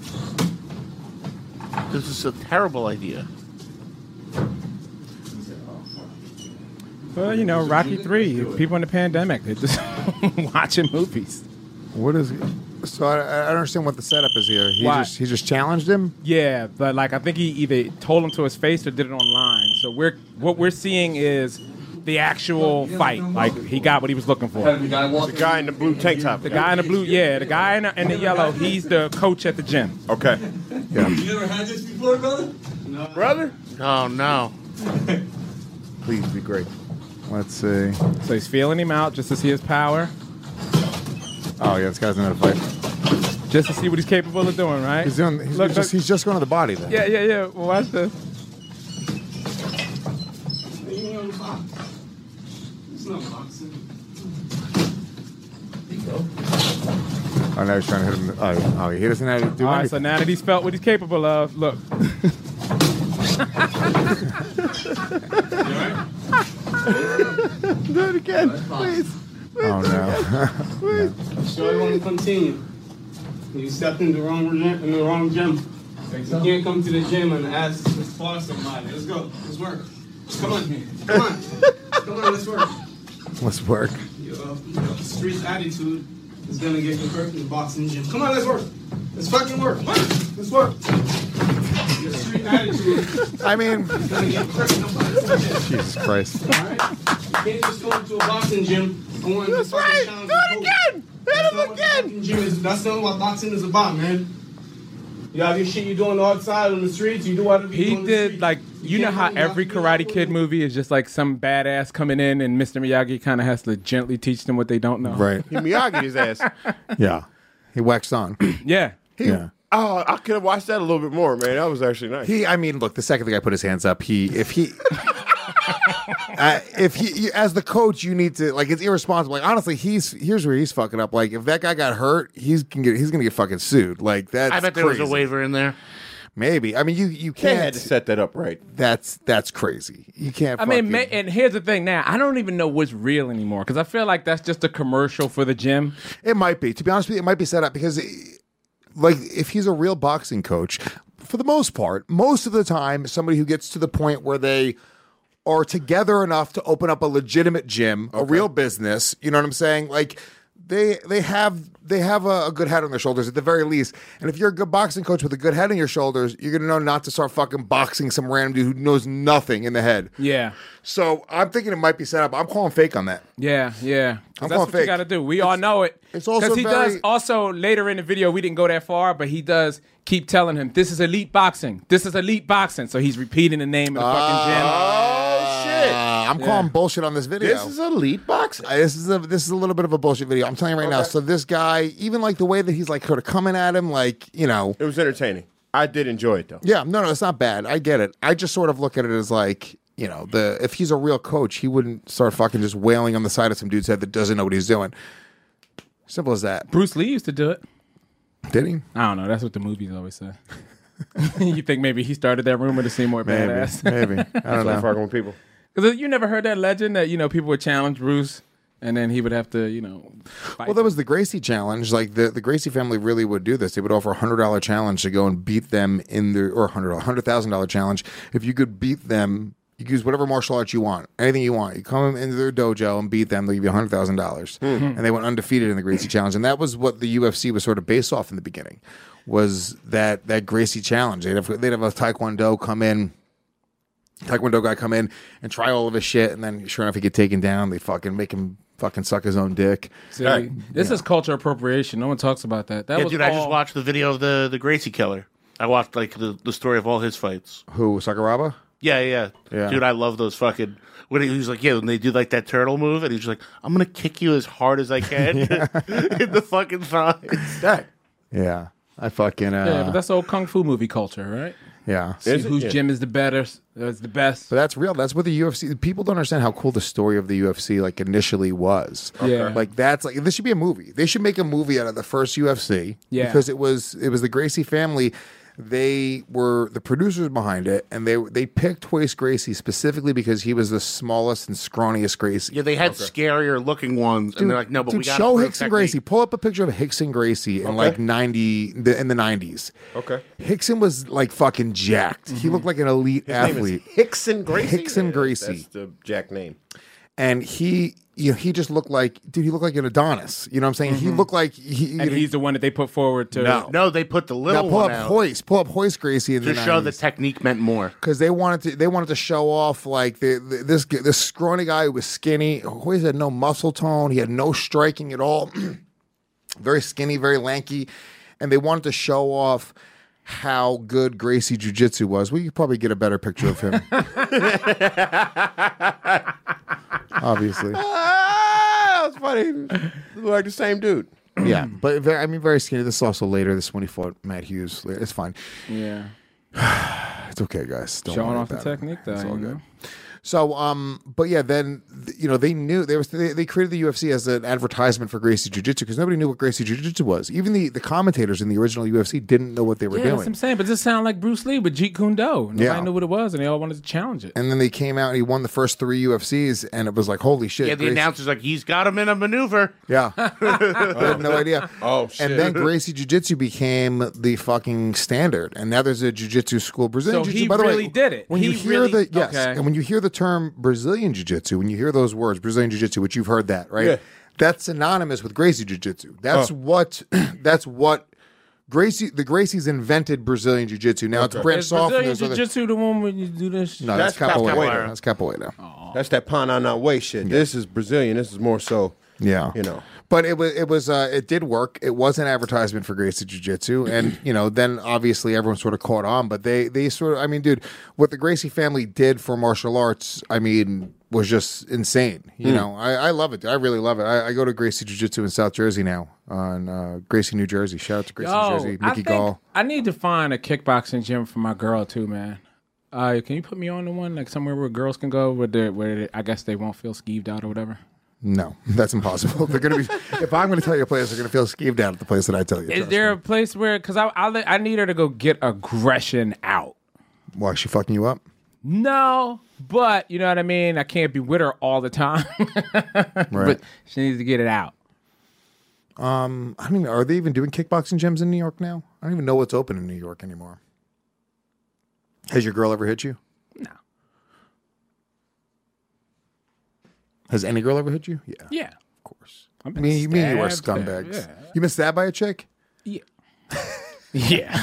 This is a terrible idea. Well, you know, Rocky three, people in the pandemic, they're just watching movies. What is So I, I don't understand what the setup is here. He Why? just he just challenged him? Yeah, but like I think he either told him to his face or did it online. So we're what we're seeing is the actual fight. Like he got what he was looking for. The guy in the blue tank top. The guy in the blue, yeah, the guy in the, in the yellow, he's the coach at the gym. Okay. Yeah. You never had this before, brother? No. Brother? Oh, no. Please be great. Let's see. So he's feeling him out just to see his power. Oh yeah, this guy's in a fight. Just to see what he's capable of doing, right? He's doing. He's Look, just. look. He's just going to the body then. Yeah, yeah, yeah. Well, watch this. It's not boxing. Oh, now he's trying to hit him. Oh, oh he doesn't have to do All right, anything. so now that he's felt what he's capable of, look. Do it again, please. Oh no. Please. So I want to continue. You stepped in the wrong gym, in the wrong gym. You can't come to the gym and ask to spar somebody. Let's go. Let's work. Come on, come on, come on. Let's work. Let's work. Your, your street attitude is gonna get you hurt in the boxing gym. Come on, let's work. Let's fucking work. Come on, let's work. Your street attitude. I mean, is gonna get hurt in the boxing gym. Jesus Christ. All right? You can't just go into a boxing gym. I want That's to fucking right. challenge Do it the coach. again. Hit That's him not what the again. fucking gym is. That's not what boxing is about, man. You have your shit you doing outside on the streets. You do whatever you do He on the did streets. like you know how every Karate Kid movie is just like some badass coming in and Mister Miyagi kind of has to gently teach them what they don't know. Right. He Miyagi his ass. Yeah. He waxed on. Yeah. He, Yeah. Oh, I could have watched that a little bit more, man. That was actually nice. He, I mean, look, the second the guy put his hands up, he, if he, uh, if he, you, as the coach, you need to, like, it's irresponsible. Like, honestly, he's, here's where he's fucking up. Like, if that guy got hurt, he's can get, he's gonna get fucking sued. Like, that's I bet there crazy. was a waiver in there. Maybe. I mean, you, you They can't. had to set that up right. That's, that's crazy. You can't. I mean, fucking- ma- and here's the thing now. I don't even know what's real anymore because I feel like that's just a commercial for the gym. It might be. To be honest with you, it might be set up because, like, if he's a real boxing coach, for the most part, most of the time, somebody who gets to the point where they are together enough to open up a legitimate gym, a real business, you know what I'm saying? Like, they they have they have a, a good head on their shoulders at the very least. And if you're a good boxing coach with a good head on your shoulders, you're gonna know not to start fucking boxing some random dude who knows nothing in the head. Yeah. So I'm thinking it might be set up. I'm calling fake on that. Yeah, yeah. 'Cause I'm that's calling what you fake. got to do. We all know it. It's also he very- does also later in the video. We didn't go that far, but he does keep telling him this is elite boxing. This is elite boxing. So he's repeating the name of the fucking gym. Oh shit! Uh, I'm Yeah. calling bullshit on this video. This is elite boxing. Uh, This is a this is a little bit of a bullshit video. I'm telling you right now. Okay. So this guy, even like the way that he's like sort of coming at him, like, you know, It was entertaining. I did enjoy it though. yeah, no, no, it's not bad. I get it. I just sort of look at it as like, you know, the if he's a real coach, he wouldn't start fucking just wailing on the side of some dude's head that doesn't know what he's doing. Simple as that. Bruce Lee used to do it. Did he? I don't know. That's what the movies always say. You think maybe he started that rumor to seem more Maybe, badass? maybe. I don't That's know. like fucking with people. Because you never heard that legend that, you know, people would challenge Bruce and then he would have to, you know, fight. Well, that was the Gracie challenge. Like the, the Gracie family really would do this. They would offer a hundred dollar challenge to go and beat them in the or hundred a hundred thousand dollar challenge. If you could beat them, you could use whatever martial arts you want, anything you want. You come into their dojo and beat them, they'll give you a hundred thousand dollars. And they went undefeated in the Gracie challenge, and that was what the U F C was sort of based off in the beginning. Was that that Gracie challenge? They'd have, they'd have a Taekwondo come in. Taekwondo guy come in and try all of his shit, and then sure enough, he get taken down. They fucking make him fucking suck his own dick. See, this is culture appropriation. No one talks about that. That yeah, was dude, all... I just watched the video of the, the Gracie killer. I watched like the, the story of all his fights. Who, Sakuraba? Yeah, yeah, Yeah. Dude, I love those fucking. When he was like, yeah, when they do like that turtle move, and he's like, I'm gonna kick you as hard as I can in the fucking thighs. That. Yeah, I fucking uh, Yeah, but that's old kung fu movie culture, right? yeah. See Is it? whose Yeah. gym is the better, is the best. But that's real. That's what the U F C. People don't understand how cool the story of the U F C like initially was. Yeah. like that's like this should be a movie. They should make a movie out of the first U F C. Yeah. because it was it was the Gracie family. They were the producers behind it, and they they picked Royce Gracie specifically because he was the smallest and scrawniest Gracie. Yeah, they had scarier looking ones, and they're like, no, but Dude, we got show Hickson Gracie. Pull up a picture of Hickson Gracie in like ninety the, in the nineties. Okay. Hickson was like fucking jacked. He looked like an elite His name athlete. is Hickson Gracie. Hickson Yeah, Gracie. That's the Jack name. And he, you know, he just looked like, dude, he looked like an Adonis. You know what I'm saying? He looked like he. And he's the one that they put forward to. No. No, they put the now little pull one up out Hoist, pull up Hoist Gracie in to the show the technique meant more. because they wanted to. They wanted to show off like the, the, this this scrawny guy who was skinny. Hoist had no muscle tone. He had no striking at all. Very skinny, very lanky, and they wanted to show off how good Gracie Jiu-Jitsu was. We could probably get a better picture of him. Obviously. Ah, that's funny. Look like the same dude. Yeah, but very, I mean, very skinny. This is also later. This is when he fought Matt Hughes. It's fine. Yeah. It's okay, guys. Don't Showing worry off the about it. technique, though. It's all you good. know? So, um, but yeah, then th- you know they knew there was they, they created the U F C as an advertisement for Gracie Jiu-Jitsu because nobody knew what Gracie Jiu-Jitsu was. Even the, the commentators in the original U F C didn't know what they were Yeah, that's doing. what I'm saying. But this sounded like Bruce Lee with Jeet Kune Do. Nobody Yeah. knew what it was, and they all wanted to challenge it. And then they came out and he won the first three U F Cs, and it was like, holy shit! Yeah, the Gracie- announcer's like, he's got him in a maneuver. Yeah, I had no idea. Oh, shit. And then Gracie Jiu-Jitsu became the fucking standard, and now there's a Jiu-Jitsu school. Brazilian So Jiu-Jitsu. he By the really way, did it. When you He hear really- the yes, okay. and when you hear the term Brazilian Jiu-Jitsu, when you hear those words, Brazilian Jiu-Jitsu, which you've heard that, right? Yeah. That's synonymous with Gracie Jiu-Jitsu. That's Oh. what. That's what. Gracie, the Gracies invented Brazilian Jiu-Jitsu. Now it's Okay. branched Is off. and Brazilian there's other- Jiu-Jitsu the one where you do this? No, that's, That's capoeira. capoeira. That's capoeira. That's that Panana way shit. This is Brazilian. This is more so, Yeah. you know. But it was it was uh, it did work. It was an advertisement for Gracie Jiu-Jitsu, and you know then obviously everyone sort of caught on. But they they sort of I mean, dude, what the Gracie family did for martial arts, I mean, was just insane. You Mm. know, I, I love it. I really love it. I, I go to Gracie Jiu-Jitsu in South Jersey now, on uh, Gracie, New Jersey. Shout out to Gracie, Yo, New Jersey, I Mickey think Gall. I need to find a kickboxing gym for my girl too, man. Uh, can you put me on the one like somewhere where girls can go where they where they, I guess they won't feel skeeved out or whatever? No, that's impossible. They're gonna be. If I'm going to tell you a place, they're going to feel skeeved out at the place that I tell you. Is trust there me. a place where? Because I, I I need her to go get aggression out. Why is she fucking you up? No, but you know what I mean. I can't be with her all the time. Right. But she needs to get it out. Um, I don't even. Are they even doing kickboxing gyms in New York now? I don't even know what's open in New York anymore. Has your girl ever hit you? No. Has any girl ever hit you? Yeah. Yeah. Of course. I've I been mean, you mean you are stabbed, scumbags. yeah. You been stabbed by a chick? Yeah. Yeah.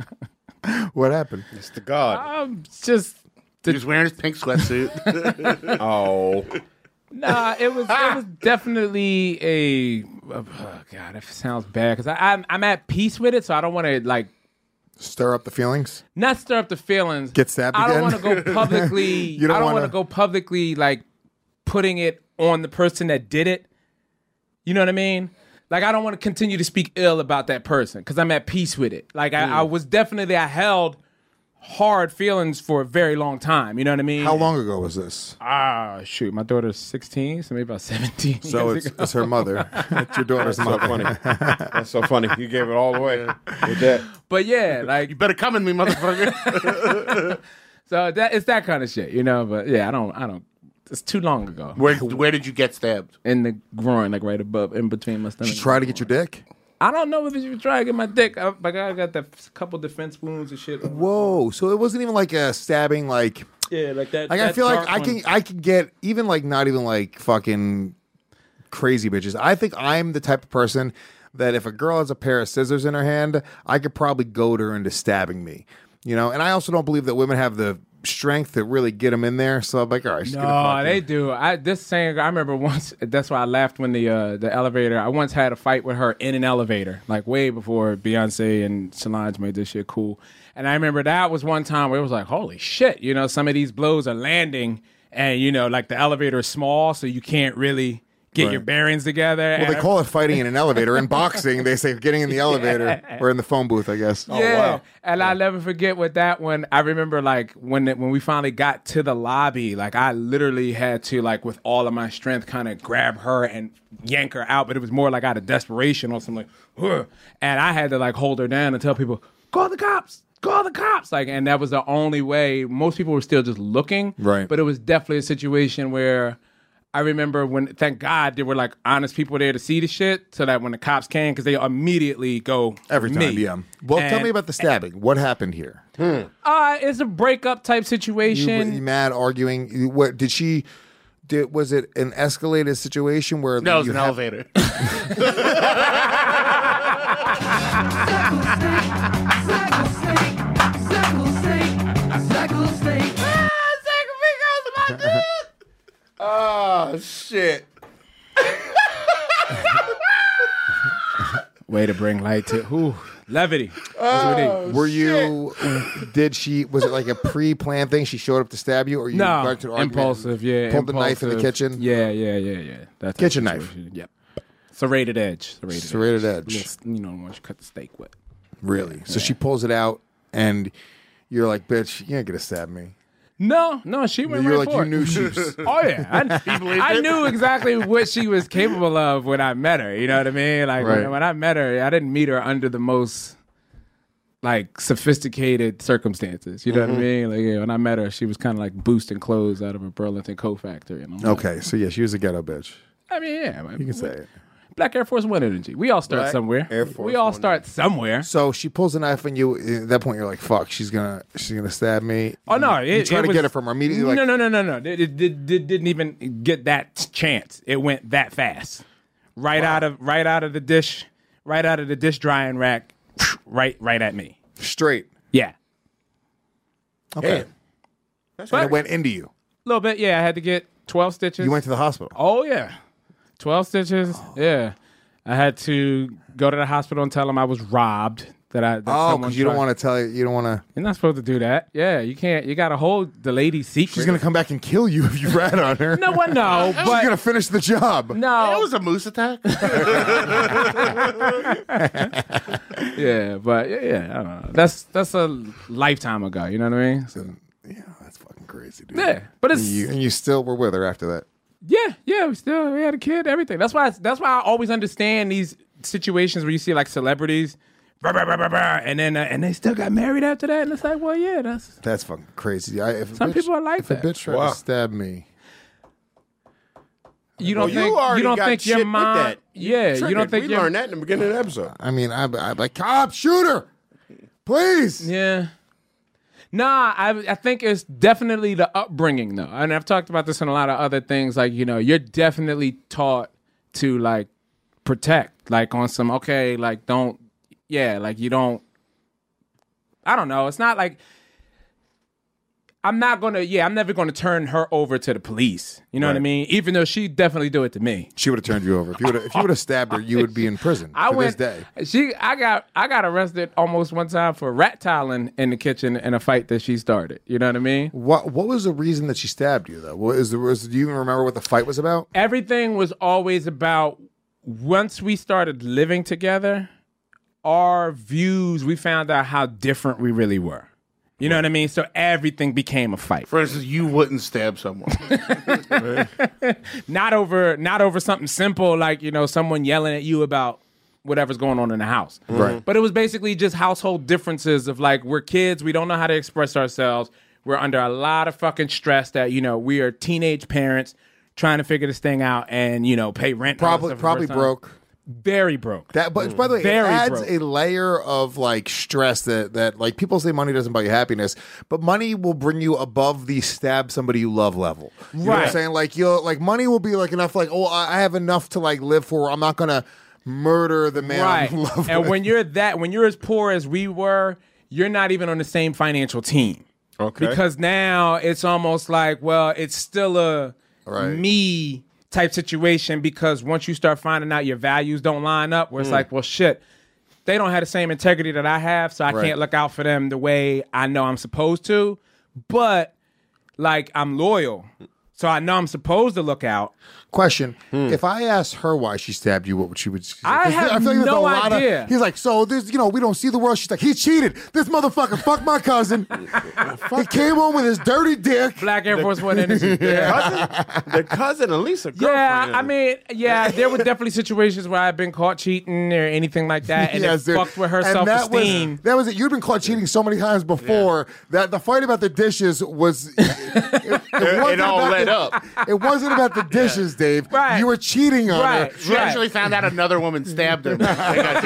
What happened? It's the God. Um, just He was wearing his pink sweatsuit. Oh. Nah, it was it was definitely a oh God. It sounds bad because I'm I'm at peace with it, so I don't want to like Stir up the feelings? not stir up the feelings. Get stabbed I don't again? want to go publicly. You don't I don't wanna- want to go publicly like putting it on the person that did it. You know what I mean? Like I don't want to continue to speak ill about that person because I'm at peace with it. Like I, I was definitely I held hard feelings for a very long time. You know what I mean? How long ago was this? Ah, shoot. My daughter's sixteen, so maybe about seventeen. So years it's, ago. it's her mother. It's your daughter's That's so mother. funny. That's so funny. You gave it all away with that. But yeah, like You better come in me, motherfucker. so that it's that kind of shit, you know. But yeah, I don't, I don't. It's too long ago. Where where did you get stabbed? In the groin, like right above, in between my stomach. She tried to get your dick? I don't know if she was trying to get my dick. I, like I got that couple defense wounds and shit. Whoa. So it wasn't even like a stabbing, like. Yeah, like that. Like I that feel like dark I one. can I can get even like not even like fucking crazy bitches. I think I'm the type of person that if a girl has a pair of scissors in her hand, I could probably goad her into stabbing me. You know, and I also don't believe that women have the strength to really get them in there. So I'm like, all right, she's gonna No, fuck they you. do. I this saying. I remember once. That's why I laughed when the uh, the elevator. I once had a fight with her in an elevator, like way before Beyonce and Solange made this shit cool. And I remember that was one time where it was like, holy shit, you know, some of these blows are landing, and you know, like the elevator is small, so you can't really get Right. your bearings together. Well, they And- call it fighting in an elevator. In boxing, they say getting in the elevator or in the phone booth, I guess. Yeah, and I'll never forget with that one. I remember like when it, when we finally got to the lobby, like I literally had to like with all of my strength kind of grab her and yank her out, but it was more like out of desperation or something like, "Ugh." And I had to like hold her down and tell people, call the cops. Call the cops. Like, and that was the only way. Most people were still just looking. Right. But it was definitely a situation where I remember when, thank God, there were like honest people there to see the shit so that when the cops came, because they immediately go Every me. time, yeah. Well, tell And- me about the stabbing. What happened here? Uh, it's a breakup type You, situation. you mad arguing? You- What did she? Did was it an escalated situation where No, it was you an have- elevator. Oh, shit. Way to bring light to who levity. That's what it is. Were you? Did she? Was it like a pre-planned thing? She showed up to stab you, or you No, got to an argument impulsive. Yeah, and pulled the knife in the impulsive. kitchen. Yeah, yeah, yeah, yeah. That's Kitchen knife. Yep. Serrated edge. Serrated, Serrated edge. Little, you know, once you cut the steak with. Really? So she pulls it out, and you're like, "Bitch, you ain't gonna stab me." No, no, she went You're right like, for you it. knew she was. Oh yeah, I, I knew exactly what she was capable of when I met her. You know what I mean? Like Right. when, when I met her, I didn't meet her under the most like sophisticated circumstances. You know what I mean? Like yeah, when I met her, she was kind of like boosting clothes out of a Burlington coat factory. And I'm like, Okay, so yeah, she was a ghetto bitch. I mean, yeah, man. You can say it. Black Air Force One energy. We all start Black somewhere. Air Force we all One start somewhere. So she pulls a knife on you. At that point, you're like, "Fuck, she's gonna, she's gonna stab me." Oh no! you, It, you try it to was, get it from her immediately. Like, no, no, no, no, no. It, it, it, it didn't even get that chance. It went that fast. Right out of right out of the dish, right out of the dish drying rack, right, right at me. straight. Yeah, Okay, That's and But- it went into you. a little bit. Yeah, I had to get twelve stitches. You went to the hospital. Oh yeah, twelve stitches. Yeah, I had to go to the hospital and tell them I was robbed. That I that Oh, someone because you don't tried- want to tell you. You don't want to. You're not supposed to do that. Yeah, you can't. You got to hold the lady's secret. She's gonna come back and kill you if you rat on her. No one, no. She's But gonna finish the job. no, It was a moose attack. yeah, but yeah, yeah, I don't know. That's that's a lifetime ago. You know what I mean? So, Yeah, that's fucking crazy, dude. yeah, but it's And you, and you still were with her after that. yeah, yeah. We still we had a kid, everything. That's why that's why I always understand these situations where you see like celebrities, rah, rah, rah, rah, rah, and then uh, and they still got married after that, and it's like, well, yeah, that's That's fucking crazy. I, if a Some bitch- people are like if that. a bitch tried Wow. to stab me, you don't Well, you think already you don't got think shit your with mom, that. yeah, you Triggered. don't think we your, learned that in the beginning of the episode. I mean, I, I'm like, cop, shoot her, please. Yeah. Nah, I I think it's definitely the upbringing though. And I've talked about this in a lot of other things. Like, you know, you're definitely taught to like protect, like on some, okay, like don't, yeah, like you don't, I don't know. It's not like, I'm not going to, yeah, I'm never going to turn her over to the police. You know what I Right. mean? Even though she definitely do it to me. She would have turned you over. If you would have, if you would have stabbed her, you would be in prison I to went. this day. She, I got, I got arrested almost one time for rat tiling in the kitchen in a fight that she started. You know what I mean? What What was the reason that she stabbed you though? What is the? Was, do you even remember what the fight was about? Everything was always about once we started living together, our views. We found out how different we really were. You know what I mean? So everything became a fight. For instance, you wouldn't stab someone. Not over, not over something simple like, you know, someone yelling at you about whatever's going on in the house. Right. But it was basically just household differences of like, we're kids, we don't know how to express ourselves. We're under a lot of fucking stress that, you know, we are teenage parents trying to figure this thing out and, you know, pay rent. and all Probably this stuff for the probably first time. broke. Very broke. That, but by the way, Very it adds broke. a layer of like stress that that like people say money doesn't buy you happiness, but money will bring you above the stab somebody you love level. You know what I'm Right. saying? Like you'll like money will be like enough. Like oh, I I have enough to like live for. I'm not gonna murder the man Right. I'm in love And with. when you're that, when you're as poor as we were, you're not even on the same financial team. Okay. Because now it's almost like, well, it's still a Right. me type situation because once you start finding out your values don't line up, where it's like, well, shit, they don't have the same integrity that I have, so I Right. can't look out for them the way I know I'm supposed to. But like, I'm loyal, so I know I'm supposed to look out. Question: if I asked her why she stabbed you, what would she would? Say? I 'Cause have feel like there's no a lot of- idea. he's like, so this, you know, we don't see the world. She's like, he cheated. This motherfucker fucked my cousin. He came home with his dirty dick. Black Air Force One energy. Yeah. Cousin, the cousin, at least a Yeah, girlfriend. I mean, yeah, there were definitely situations where I've been caught cheating or anything like that, and Yes, it dude. fucked with her And self-esteem. That was, that was it. You'd been caught cheating so many times before that the fight about the dishes was. It, it, It wasn't all about led the- up. It wasn't about the dishes, Dave. Right. You were cheating on Right. her. She actually found out another woman stabbed him. They got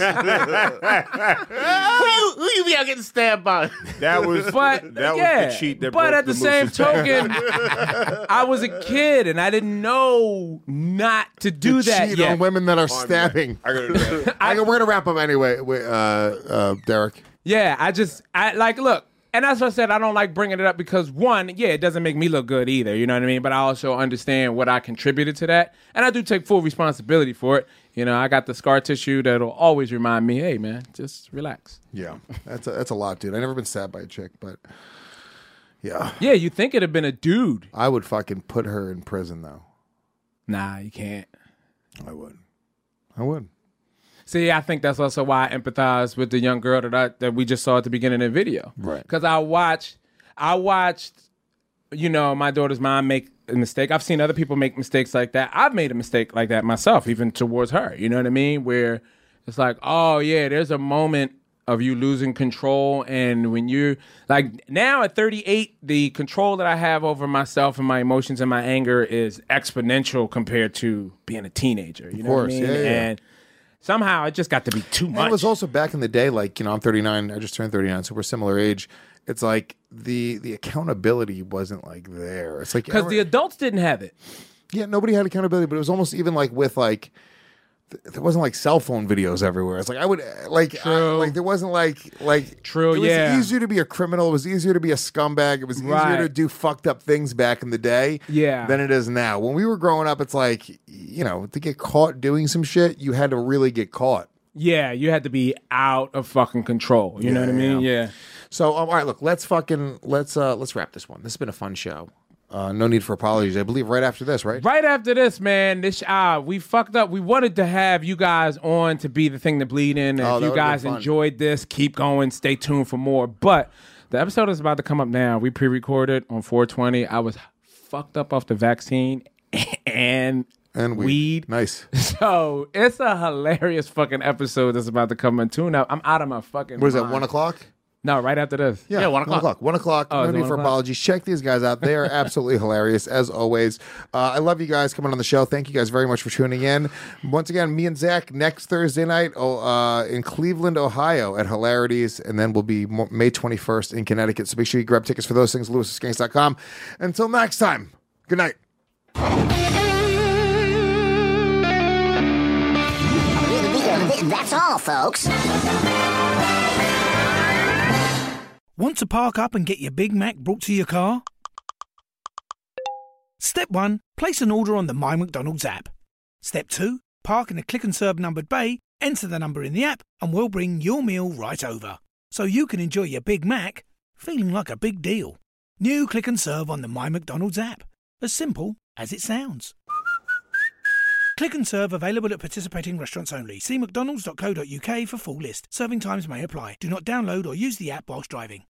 jealous. who, you, who you be out getting stabbed by? That was But that yeah, was the cheat that but broke at the, same moose's back. token, I was a kid and I didn't know not to do To that cheat yet. on women that are stabbing. I gotta do that. I, we're gonna wrap up anyway, with, uh, uh, Derek. Yeah, I just I like look, and that's what I said. I don't like bringing it up because one, yeah, it doesn't make me look good either. You know what I mean? But I also understand what I contributed to that, and I do take full responsibility for it. You know, I got the scar tissue that'll always remind me, hey man, just relax. Yeah, that's a, that's a lot, dude. I never been stabbed by a chick, but yeah, Yeah, you think it'd have been a dude? I would fucking put her in prison though. Nah, you can't. I would. I would. See, I think that's also why I empathize with the young girl that I, that we just saw at the beginning of the video. Right. Because I watched, I watched, you know, my daughter's mom make a mistake. I've seen other people make mistakes like that. I've made a mistake like that myself, even towards her. You know what I mean? Where it's like, oh yeah, there's a moment of you losing control, and when you're like now at thirty-eight, the control that I have over myself and my emotions and my anger is exponential compared to being a teenager. You know course, what I mean? yeah, yeah. And somehow it just got to be too much. And it was also back in the day, like, you know, I'm thirty-nine, I just turned thirty-nine, so we're similar age. It's like the the accountability wasn't like there. It's like because the adults didn't have it. yeah, nobody had accountability, but it was almost even like with like there wasn't like cell phone videos everywhere. It's like I would like I, like there wasn't like like True, it was yeah. easier to be a criminal. It was easier to be a scumbag. It was easier Right. to do fucked up things back in the day Yeah. than it is now. When we were growing up, it's like, you know, to get caught doing some shit, you had to really get caught. Yeah, you had to be out of fucking control. You know what I mean? Yeah. So um, all right, look, let's fucking let's uh let's wrap this one. This has been a fun show. Uh, no need for apologies. I believe right after this, right? Right after this, man, this uh, we fucked up. We wanted to have you guys on to be the thing to bleed in. And Oh, if that you would've been guys fun. enjoyed this, keep going. Stay tuned for more. But the episode is about to come up now. We pre-recorded on four twenty. I was fucked up off the vaccine and and weed. weed. Nice. So it's a hilarious fucking episode that's about to come in tune. Now I'm out of my fucking. What is that? mind. One o'clock. No, right after this. Yeah, one o'clock. One o'clock. Oh, no is it need one for o'clock? apologies. Check these guys out. They are absolutely hilarious, as always. Uh, I love you guys coming on the show. Thank you guys very much for tuning in. Once again, me and Zach next Thursday night oh, uh, in Cleveland, Ohio at Hilarities, and then we'll be Mo- May twenty-first in Connecticut. So make sure you grab tickets for those things, lewis skanks dot com. Until next time, good night. That's all, folks. Want to park up and get your Big Mac brought to your car? Step one, place an order on the My McDonald's app. Step two, park in a Click and Serve numbered bay, enter the number in the app, and we'll bring your meal right over. So you can enjoy your Big Mac, feeling like a big deal. New Click and Serve on the My McDonald's app. As simple as it sounds. Click and Serve available at participating restaurants only. See mcdonalds dot co dot uk for full list. Serving times may apply. Do not download or use the app whilst driving.